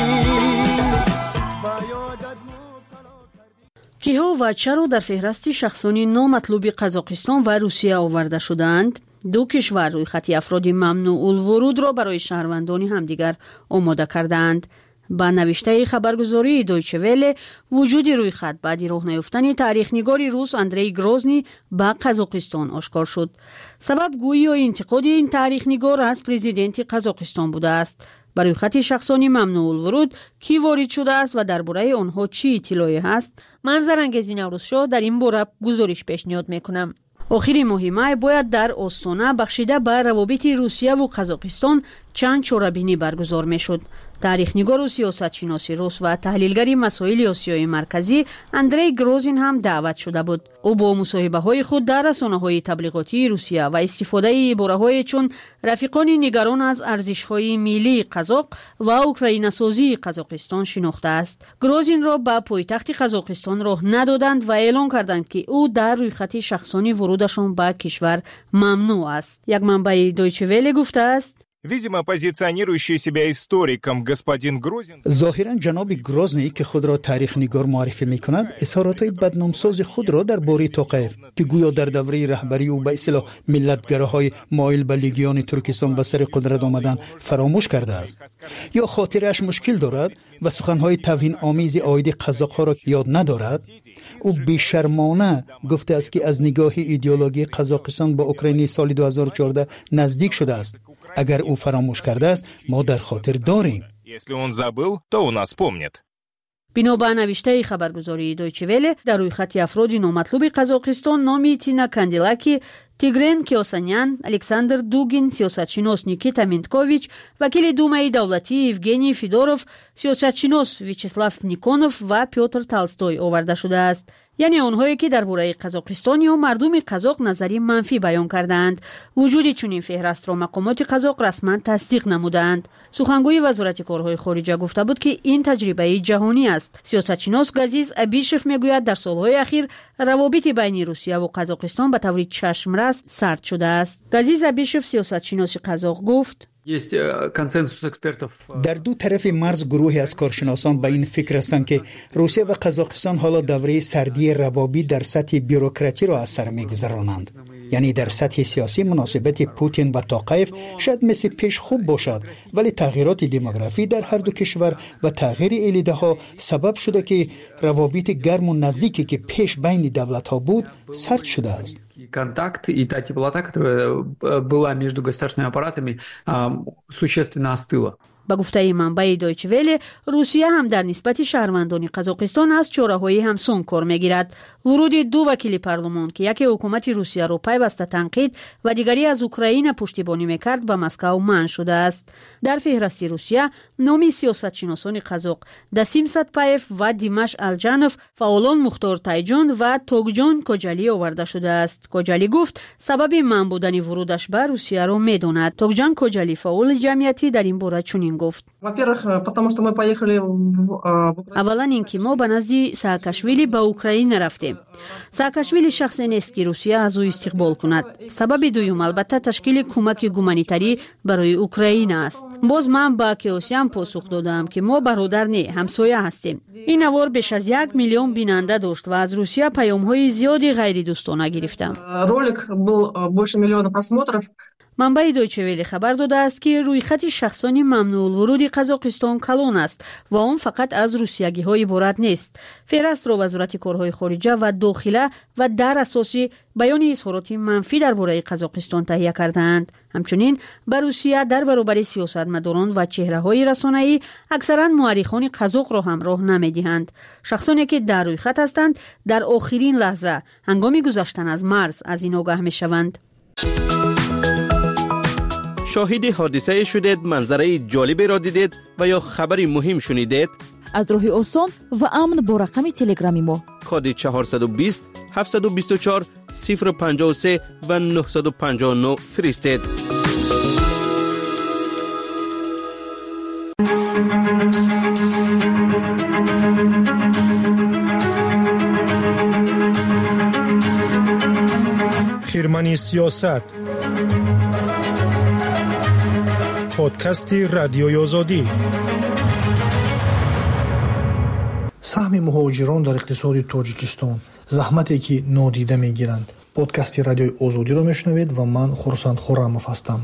کیها و چرا در فهرست شخصانی نامطلوب قزاقستان و روسیه آورده شدند؟ دو کشور روی خط افراد ممنوع الورود را برای شهروندان همدیگر آماده کردند. با نوشته خبرگزاری دویچه وله وجود روی خط بعد راه نیافتن تاریخ‌نگار روس اندری گروزنی به قزاقستان آشکار شد. سبب گویی و انتقاد این تاریخ‌نگار از پرزیدنت قزاقستان بوده است. برای خط شخصانی ممنوع الورود کی وارد شده است و درباره آنها چی اطلاعی هست؟ من زرنگزی نوروزشاه در این باره گزارش پیشنهاد میکنم. آخر ماه می باید در آستانه بخشیده به روابط روسیه و قزاقستان چند چاره‌بینی برگزار میشد. تاریخ‌نگار و سیاستشناس روس و تحلیلگر مسائل آسیای مرکزی اندری گروزین هم دعوت شده بود. او با مصاحبه‌های خود در رسانه‌های تبلیغاتی روسیه و استفاده عباره‌های چون رفیقان نگران از ارزش‌های ملی قزاق و اوکراین سازی قزاقستان شناخته است. گروزین را به پایتخت قزاقستان راه ندادند و اعلام کردند که او در روی خط شخصانی ورودشان به کشور ممنوع است. یک منبع دویچه وله گفته است Видимо, позиционирующий себя историком господин Грозин ظاهرا جناب گروزنی که خود را تاریخ نگار معرفی می‌کند اظهارات بدنامساز خود را درباره توقیف که گویا در دوره رهبری او به اصطلاح ملتگراهای مایل به لیگیان ترکستان به سر قدرت آمدن فراموش کرده است یا خاطرش مشکل دارد و سخن‌های توهین آمیز عاید قزاق‌ها را یاد ندارد. او بی‌شرمانه گفته است که از نگاه ایدئولوژی قزاقستان با اوکراین سال دو هزار و چهارده نزدیک شده است. اگر او فراموش کرده است ما در خاطر داریم. Если он забыл, то у нас помнит. بنابر نوشته خبرگزاری دویچه وله در روی خط افراد نامطلوب قزاقستان نامی تینا کاندیلاکی، تیگرن کیوسانیان، الکساندر دوگین، سیاستشناس نیکیتا مینتکوویچ، وکیل دومای دولتی евгений فیدوروف، سیاستشناس ویچسلاف نیکونوف و پیوتر تالستوی آورده شده است. یعنی آنهایی که درباره قزاقستان یا مردم قزاق نظری منفی بیان کردند. وجود چنین فهرست را مقامات قزاق رسما تصدیق نمودند. سخنگوی وزارت کارهای خارجه گفته بود که این تجربه جهانی است. سیاستشناس گازیز ابیشف میگوید در سالهای اخیر روابط بین روسیه و قزاقستان به طور چشمرس سرد شده است. گازیز ابیشف سیاستشناس قزاق گفت در دو طرف مرز گروهی از کارشناسان به این فکر هستند که روسیه و قزاقستان حالا دوره سردی روابط در سطح بیروکراتی را از سر می‌گذرانند. یعنی در سطح سیاسی مناسبت پوتین و توقیف شاید مثل پیش خوب باشد، ولی تغییرات دموگرافی در هر دو کشور و تغییر ایده ها سبب شده که روابط گرم و نزدیکی که پیش بین دولت ها بود سرد شده است. Контакт и та теплота, которая была между государственными аппаратами, существенно остыла. با گفته منبع دویچه وله روسیه هم در نسبت شهروندان قزاقستان از چاره‌های همسان کار می‌گیرد. ورود دو وکیل پارلمان که یکی حکومت روسیه را پیوسته تنقید و دیگری از اوکراین پشتیبانی می‌کرد به مسکو منع شده است. در فهرست روسیه نام سیاستشناسان قزاق دسیم ساتپایف و دیماش الجانوف، فعالان مختار تایجان و توگجان کوجالی آورده شده است. کوجالی گفت سبب منع بودن ورودش به روسیه را می‌داند. توگجان کوجالی فعال جمعیتی در این باره چنین гуфт: аввалан ин ки мо ба назди Саакашвили ба Украина рафтем. Саакашвили шахсе нест ки Русия аз ӯ истиқбол кунад. Сабаби дуюм албатта ташкили кӯмаки гуманитарӣ барои Украина аст. боз ман ба Кеосян посух додам ки мо бародар не, ҳамсоя ҳастем. ин навор беш аз як миллион бинанда дошт ва аз Русия паёмҳои зиёди ғайридӯстона гирифтам. Ролик был больше миллиона просмотров. манбаи Deutsche Welle хабар додааст ки рӯйхати шахсони мамнуъулвуруди Қазоқистон калон аст ва он фақат аз русиягиҳо иборат нест. феҳрастро вазорати корҳои хориҷа ва дохила ва дар асоси баёни изҳороти манфӣ дар бораи Қазоқистон таҳия кардаанд. ҳамчунин ба Русия дар баробари сиёсатмадорон ва чеҳраҳои расонаӣ аксаран муаррихони қазоқро ҳам роҳ намедиҳанд. шахсоне ки дар рӯйхат ҳастанд дар охирин лаҳза ҳангоми гузаштан аз марз аз ин огаҳ мешаванд. شاهد حادثه شدید، منظره جالبی را دیدید و یا خبری مهم شنیدید؟ از راه آسان و امن با رقم تلگرامی ما کد چهارصد و بیست هفتصد و بیست و چهار صفر پنجاه و سه و نهصد و پنجاه و نه فرستید. خیرمنی سیاست، پادکستی رادیوی آزادی. سهم مهاجران در اقتصاد تاجیکستان، زحمتی که نادیده میگیرند. پادکستی رادیوی آزادی رو میشنوید و من خورسند خورموف هستم.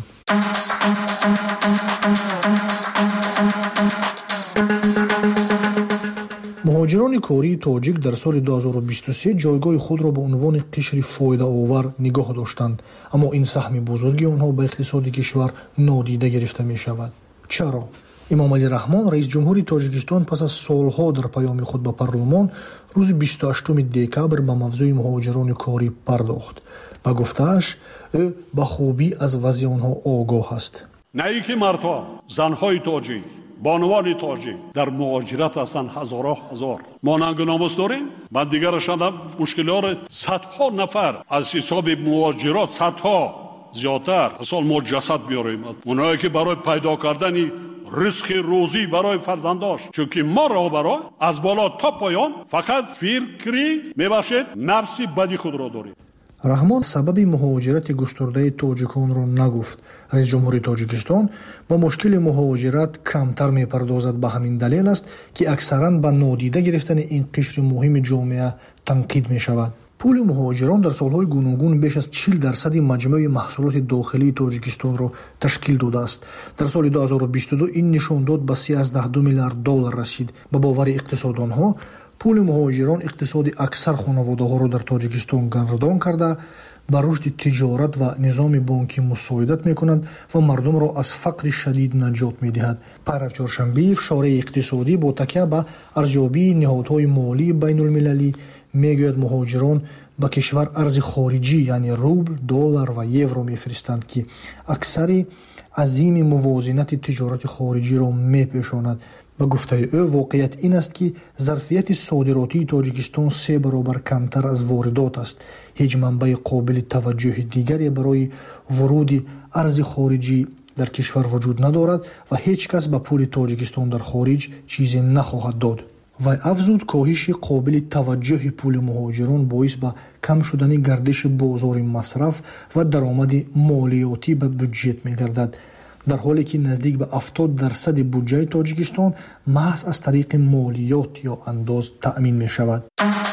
مهاجران کاری تاجیک در سال دو هزار و بیست و سه جایگاه خود را به عنوان قشر فایده آور نگاه داشتند، اما این سهم بزرگی آنها به اقتصاد کشور نادیده گرفته می شود. چرا؟ امام علی رحمان رئیس جمهوری تاجیکستان پس از سالها در پیام خود به پارلمان روز بیست و هشتم دکبر به موضوع مهاجران کاری پرداخت. با گفته‌اش او به خوبی از وضع آنها آگاه است. نه اینکه مردها، زنهای تاجیک، بانوان تاجیک در مهاجرت هستند هزارها هزار. ما ننگ و ناموس داریم. من دیگر شدم مشکلات صدها نفر از حساب مهاجرات صدها زیادتر اصلا ما جسد بیاریم. اونایی که برای پیدا کردن رزق روزی برای فرزنداش، چون که ما را برای از بالا تا پایان فقط فکری میباشد نفسی بدی خود را داریم. رحمان سبب مهاجرت گسترده تاجیکان را نگفت. رئیس جمهوری تاجیکستان با مشکل مهاجرت کمتر میپردازد. به همین دلیل است که اکثرا به نادیده گرفتن این قشر مهم جامعه تنقید می شود. پول مهاجران در سالهای گوناگون بیش از چهل درصد مجموع محصولات داخلی تاجیکستان را تشکیل داده است. در سال دو هزار و بیست و دو این نشان داد به سیزده میلیارد دلار رسید. به باور اقتصاددانها پول مهاجران اقتصاد اکثر خانواده‌ها را در تاجیکستان گردان کرده، به رشد تجارت و نظام بانکی مساعدت می‌کنند و مردم را از فقر شدید نجات می‌دهد. پیرو چهارشنبه فشار اقتصادی با تکیه به ارزیابی نهادهای مالی بین المللی میگوید مهاجران به کشور ارز خارجی یعنی روبل، دلار و یورو میفرستند که اکثر عظیم موازنت تجارت خارجی را میپوشاند. به گفته او واقعیت این است که ظرفیت صادراتی تاجیکستان سه برابر کمتر از واردات است. هیچ منبع قابل توجه دیگری برای ورود ارز خارجی در کشور وجود ندارد و هیچ کس به پول تاجیکستان در خارج چیزی نخواهد داد. و افزود کاهش قابل توجه پول مهاجران باعث به کم شدن گردش بازار مصرف و درآمد مالیاتی به بودجه می‌گردد، در حالی که نزدیک به هفتاد درصد بودجه تاجیکستان محض از طریق مالیات یا انداز تأمین می شود.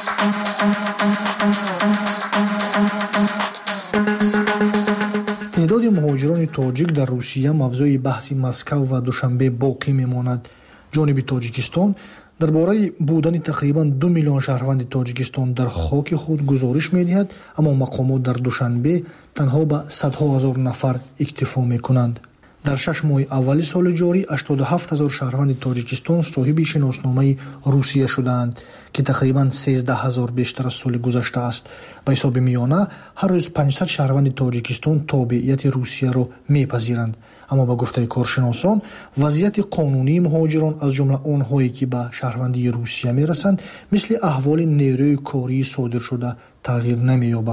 تعداد مهاجران تاجیک در روسیه موضوع بحث مسکو و دوشنبه باقی می ماند. جانب تاجیکستان درباره بودن تقریبا دو میلیون شهروند تاجیکستان در خاک خود گزارش می دهد، اما مقامات در دوشنبه تنها به صدها هزار نفر اکتفا می کنند. در شش ماه اول سال جاری هشتاد و هفت هزار شهروند تاجیکستان صاحب شناسنامه روسیه شدند که تقریبا سیزده هزار بیشتر از سال گذشته است. به حساب میانه هر روز پانصد شهروند تاجیکستان تابعیت روسیه را میپذیرند. اما به گفته کارشناسان وضعیت قانونی مهاجران از جمله آنهایی که به شهروندی روسیه میرسند مثل احوال نیروی کاری صادر شده تغییر نمییابد.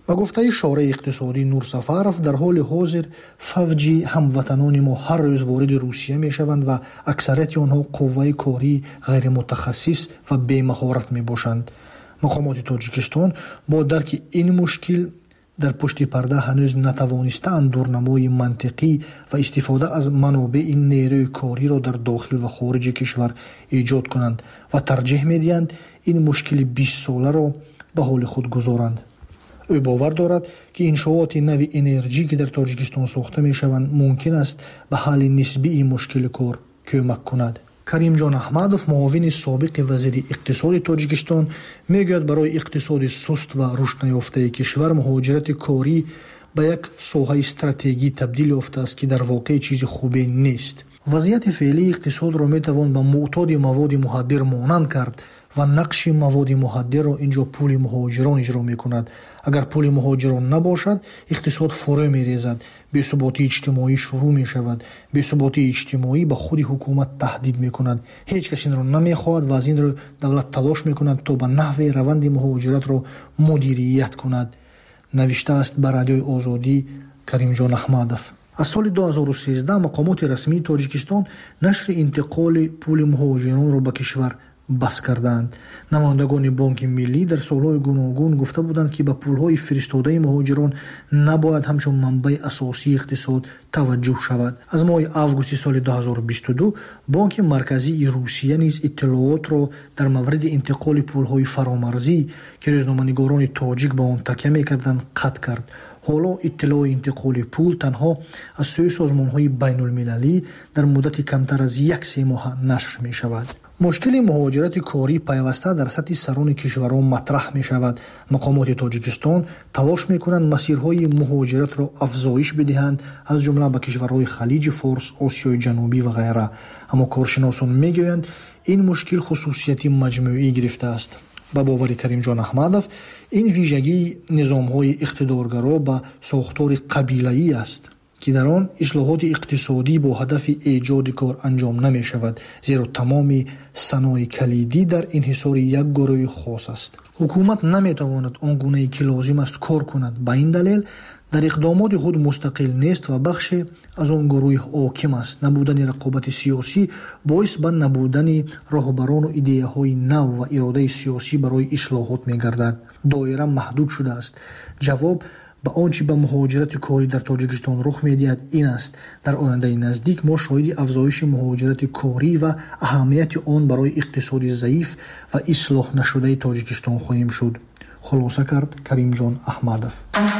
با گفته شورای اقتصادی نور سفارов در حال حاضر فوجی هموطنان ما هر روز وارد روسیه می شوند و اکثریت آنها قوه کاری غیر متخصص و بی مهارت می باشند. مقامات تاجیکستان با درک این مشکل در پشت پرده هنوز نتوانستند دورنمای منطقی و استفاده از منابع این نیروی کاری را در داخل و خارج کشور ایجاد کنند و ترجیح می‌دهند این مشکل بیست ساله را به حال خود گذارند. او باور دارد که انشاءات نوی انرژی که در تاجیکستان ساخته می‌شوند ممکن است به حل نسبی این مشکل کار کمک کند. کریم جان احمدов معاون سابق وزیر اقتصاد تاجیکستان میگوید برای اقتصاد سست و رشد نیافته کشور مهاجرت کاری به یک ساحه استراتژی تبدیل یافته است که در واقع چیز خوبی نیست. وضعیت فعلی اقتصاد را میتوان به معتاد مواد مخدر مانند کرد و نقش مواد مخدر را اینجا پول مهاجران اجرا میکند. اگر پول مهاجران نباشد اقتصاد فرو میریزد، بی‌ثباتی اجتماعی شروع می شود. بی‌ثباتی اجتماعی به خود حکومت تهدید می کند. هیچ کسی را نمی خواهد و از این رو دولت تلاش می کند تا به نحو روند مهاجرت را مدیریت کند. نوشته است بر رادیوی آزادی کریم جان احمدов. از سال دو هزار و سیزده مقامات رسمی تاجیکستان نشر انتقال پول مهاجران را به کشور بس کردند. نمایندگان بانک ملی در سالهای گوناگون گفته بودند که به پولهای فرستاده مهاجران نباید همچون منبع اساسی اقتصاد توجه شود. از ماه آگوست سال دو هزار و بیست و دو بانک مرکزی روسیه نیز اطلاعات را در مورد انتقال پولهای فرامرزی که روزنامه‌نگاران تاجیک به آن تکیه می‌کردند قطع کرد. حالا اطلاع انتقال پول تنها از سوی سازمان‌های بین‌المللی در مدت کمتر از یک سه ماه نشر می‌شود. مشکل مهاجرت کاری پیوسته در سطح سران کشورها مطرح می شود. مقامات تاجیکستان تلاش می کنند مسیرهای مهاجرت را افزایش بدهند، از جمله به کشورهای خلیج فارس، آسیای جنوبی و غیره. اما کارشناسان می گویند این مشکل خصوصیتی مجموعی گرفته است. با باور کریم جان احمدов این ویژگی نظام‌های اقتدارگرا به ساختار قبیله‌ای است که در آن اصلاحات اقتصادی با هدف ایجاد کار انجام نمی شود، زیرا تمام صنایع کلیدی در انحصار یک گروه خاص است. حکومت نمی تواند آنگونه که لازم است کار کند. به این دلیل در اقدامات خود مستقل نیست و بخش از آن گروه حاکم است. نبودن رقابت سیاسی باعث به نبودن راهبران و ایده های نو و اراده سیاسی برای اصلاحات می گردد. دایره محدود شده است. جواب به آنچه به مهاجرت کاری در تاجیکستان رخ می‌دهد این است: در آینده نزدیک ما شاهد افزایش مهاجرت کاری و اهمیت آن برای اقتصاد ضعیف و اصلاح نشده تاجیکستان خواهیم شد. خلاصه کرد کریم جان احمدов.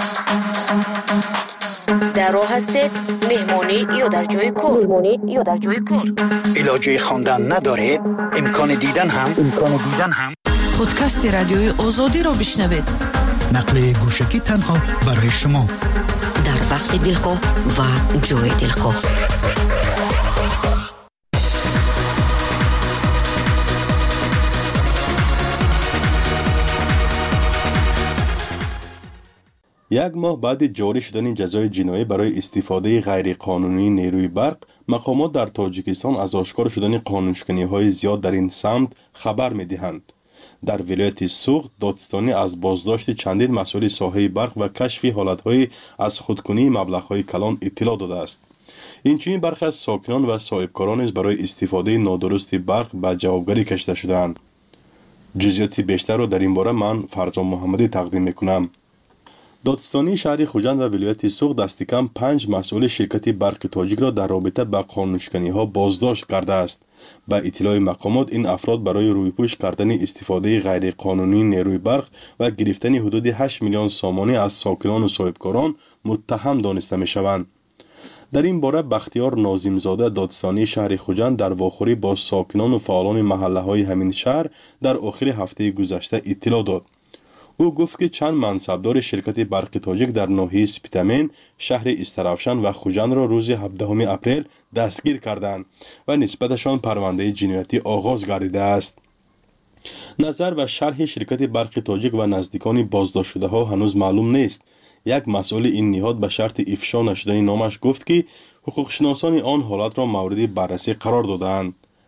در راه هستید مهمانی یا در جای کار؟ مهمانی یا در جای کار؟ علاجه خواندن ندارید؟ امکان دیدن هم امکان دیدن هم پادکست رادیوی آزادی را بشنوید. نقل گوشکی تنها برای شما در وقت دلخواه و جای دلخواه. یک ماه بعد جاری شدن جزای جنایی برای استفاده غیرقانونی نیروی برق، مقامات در تاجیکستان از آشکار شدن قانونشکنی‌های زیاد در این سمت خبر می‌دهند. در ولایت سوخت دادستانی از بازداشت چندین مسئول ساحه برق و کشف حالت‌های از خودکنی مبلغ‌های کلان اطلاع داده است. اینچنین برخی از ساکنان و صاحبکاران نیز برای استفاده نادرست برق به جوابگری کشیده شدند. جزئیات بیشتر را در این باره من فرزان محمدی تقدیم می‌کنم. دادستانی شهر خوجند و ولایت سوخت دست کم پنج مسئول شرکت برق تاجیک را در رابطه با قانونشکنی‌ها بازداشت کرده است. با اطلاع مقامات این افراد برای رویپوش کردن استفاده غیرقانونی نیروی برق و گرفتن حدود هشت میلیون سامانه از ساکنان و صاحبکاران متهم دانسته می‌شوند. در این باره بختیار ناظمزاده دادستانی شهر خوجند در واخوری با ساکنان و فعالان محله‌های همین شهر در آخر هفته گذشته اطلاع داد. او گفت که چند منصبدار شرکت برق تاجیک در ناحیه سپیتامین، شهر استرافشان و خوجند را روز هفدهم اپریل دستگیر کردند و نسبتشان پرونده جنایتی آغاز گردیده است. نظر و شرح شرکت برق تاجیک و نزدیکان بازداشت شده ها هنوز معلوم نیست. یک مسئول این نهاد به شرط افشا نشدن نامش گفت که حقوق شناسان آن حالت را مورد بررسی قرار دادند.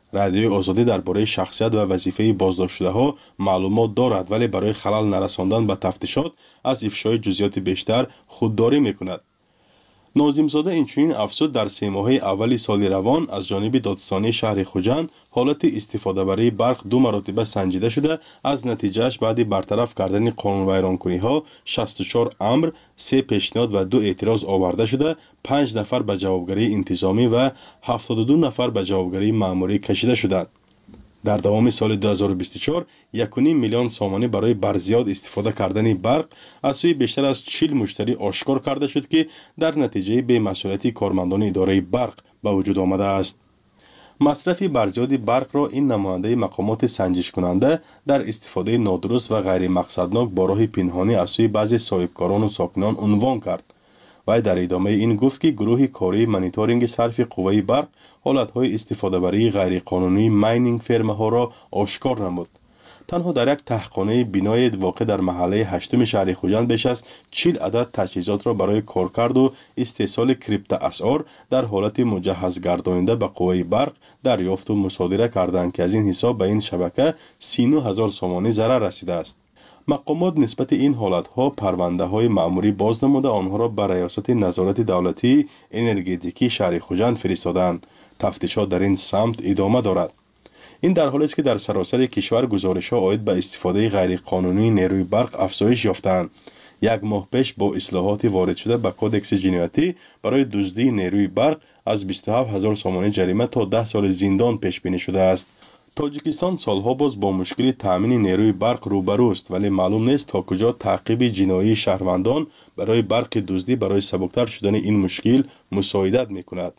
رادیوی آزادی درباره شخصیت و وظیفه بازداشت‌شده‌ها معلومات دارد ولی برای خلل نرساندن به تفتیشات از افشای جزئیات بیشتر خودداری می‌کند. ناظمزاده اینچنین افزود در سه ماهه اولی سال روان از جانب دادستانی شهر خوجند حالت استفاده برای برق دو مرتبه سنجیده شده. از نتیجهش بعد برطرف کردن قانون ویرانکنی‌ها شصت و چهار امر، سه پیشنهاد و دو اعتراض آورده شده. پنج نفر به جوابگری انتظامی و هفتاد و دو نفر به جوابگری مأموری کشیده شدند. در دوام سال دو هزار و بیست و چهار یک و نیم میلیون سامانه برای برزیاد استفاده کردن برق از سوی بیشتر از چهل مشتری آشکار کرده شد که در نتیجه بی‌مسئولیتی کارمندان اداره برق به وجود آمده است. مصرف برزیاد برق را این نماینده مقامات سنجش کننده در استفاده نادرست و غیر مقصدناک با راه پنهانی از سوی بعضی صاحبکاران و ساکنان عنوان کرد. و در ادامه این گفت که گروه کاری مانیتورینگ صرف قوه برق حالتهای استفاده برای غیر قانونی ماینینگ فرم‌ها را آشکار نمود. تنها در یک تحقیقخانه بینای واقع در محله هشتم شهر خوجند بیش از چهل عدد تجهیزات را برای کارکرد و استحصال کریپتو اسعار در حالت مجهز گرداننده به قوه برق دریافت و مصادره کردند که از این حساب به این شبکه سی و نه هزار سامانه ضرر رسیده است. مقامات نسبت این حالتها پرونده های مأموری باز نموده آنها را به ریاست نظارت دولتی انرژتیکی شهر خوجند فرستادند. تفتیشات در این سمت ادامه دارد. این در حالی است که در سراسر کشور گزارش‌ها عاید به استفاده غیرقانونی نیروی برق افزایش یافتند. یک ماه پیش با اصلاحات وارد شده به کدکس جنایتی برای دزدی نیروی برق از بیست و هفت هزار سامانه جریمه تا ده سال زندان پیش بینی شده است. تاجیکستان سالها باز با مشکل تأمین نیروی برق روبرو است ولی معلوم نیست تا کجا تعقیب جنایی شهروندان برای برق دزدی برای سبکتر شدن این مشکل مساعدت می‌کند.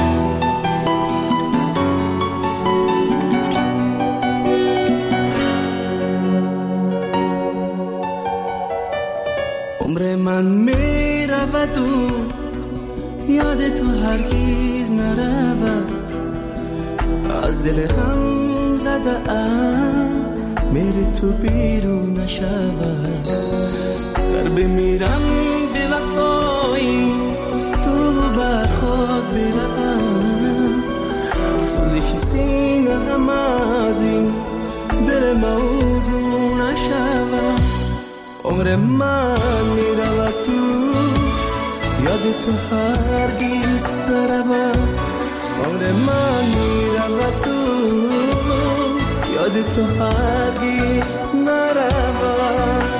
عمر من می رود و یاد تو هرگیز نرود از دل غم زده ام میری تو بیرون نشود گر بمیرم به وفایی تو بر خود بروم سوزش سینه غم از این دل موضوع نشود عمر من میرود تو یاد تو هرگیز نرود عمر من میرود تو یاد تو هرگیز نرود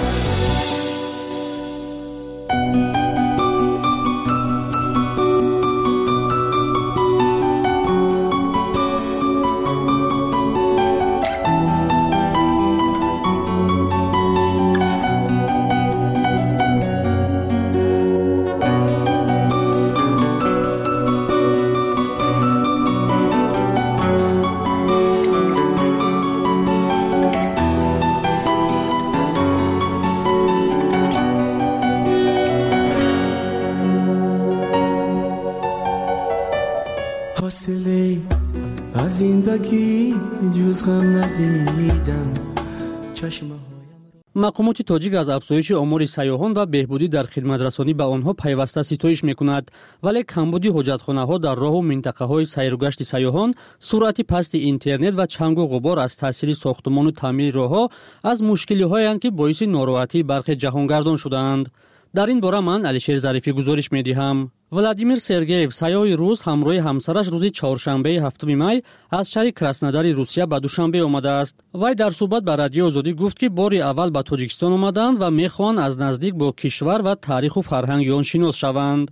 از زندگی جز غم ندیدم چشم مقامات تاجیک از افزایش آمار سیاحان و بهبودی در خدمترسانی به آنها پیوسته ستایش می‌کند ولی کمبودی حجتخانه‌ها در راه و منطقه‌های سیر و گشت سیاحان، سرعت پست اینترنت و چنگ و غبار از تاثیر ساختمان و تعمیر راه‌ها از مشکلی‌هایند که باعث ناراحتی برخی جهانگردان شدند. در این باره من علیشیر ظریفی گزارش می‌دهم. ولادیمیر سرگییف سیاح روس همراه همسرش روز چهارشنبه هفتم می از شهر کراسنودار روسیه به دوشنبه آمده است. وی در صحبت با رادیو آزادی گفت که بار اول به تاجیکستان آمدند و می‌خواهند از نزدیک با کشور و تاریخ و فرهنگ آن شناس شوند.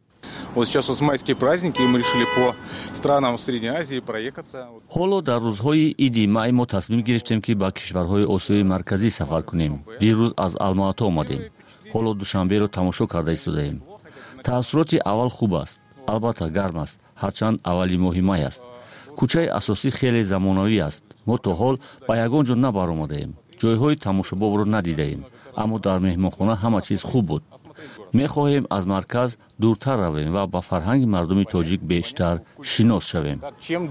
حالا در روزهای عید می ما تصمیم گرفتیم که به کشورهای آسیای مرکزی سفر کنیم. دیروز از الماتا آمدیم. حالا دوشنبه را تماشا کرده ایستادیم. تأثیرات اول خوب است. البته گرم است. هرچند اولی ماه می است. کوچه اساسی خیلی زمانوی است. ما تا حال به یگان جا نبرآمدیم. جایهای تماشاباب را ندیدیم. اما در مهمانخانه همه چیز خوب بود. می خواهیم از مرکز دورتر رویم و با فرهنگ مردم تاجیک بیشتر شناس شویم.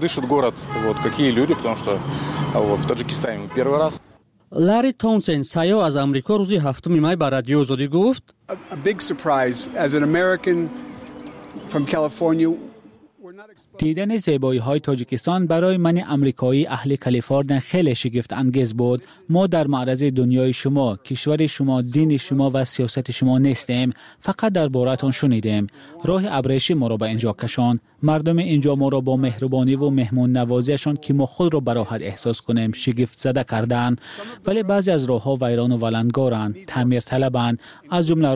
لاری تاونسن سیاح از امریکا روز هفتم می به رادیو آزادی گفت دیدن زیبایی های تاجیکستان برای من امریکایی اهل کالیفرنیا خیلی شگفت انگیز بود. ما در معرض دنیای شما، کشور شما، دین شما و سیاست شما نیستیم، فقط در بارتان شنیدیم. راه ابریشمی ما را به اینجا کشان. مردم اینجا ما را با مهربانی و مهمون نوازیشان که ما خود را براحت احساس کنیم شگفت زده کردند. ولی بعضی از راهها ویران و ولنگارند، تعمیر طلبند. از جمله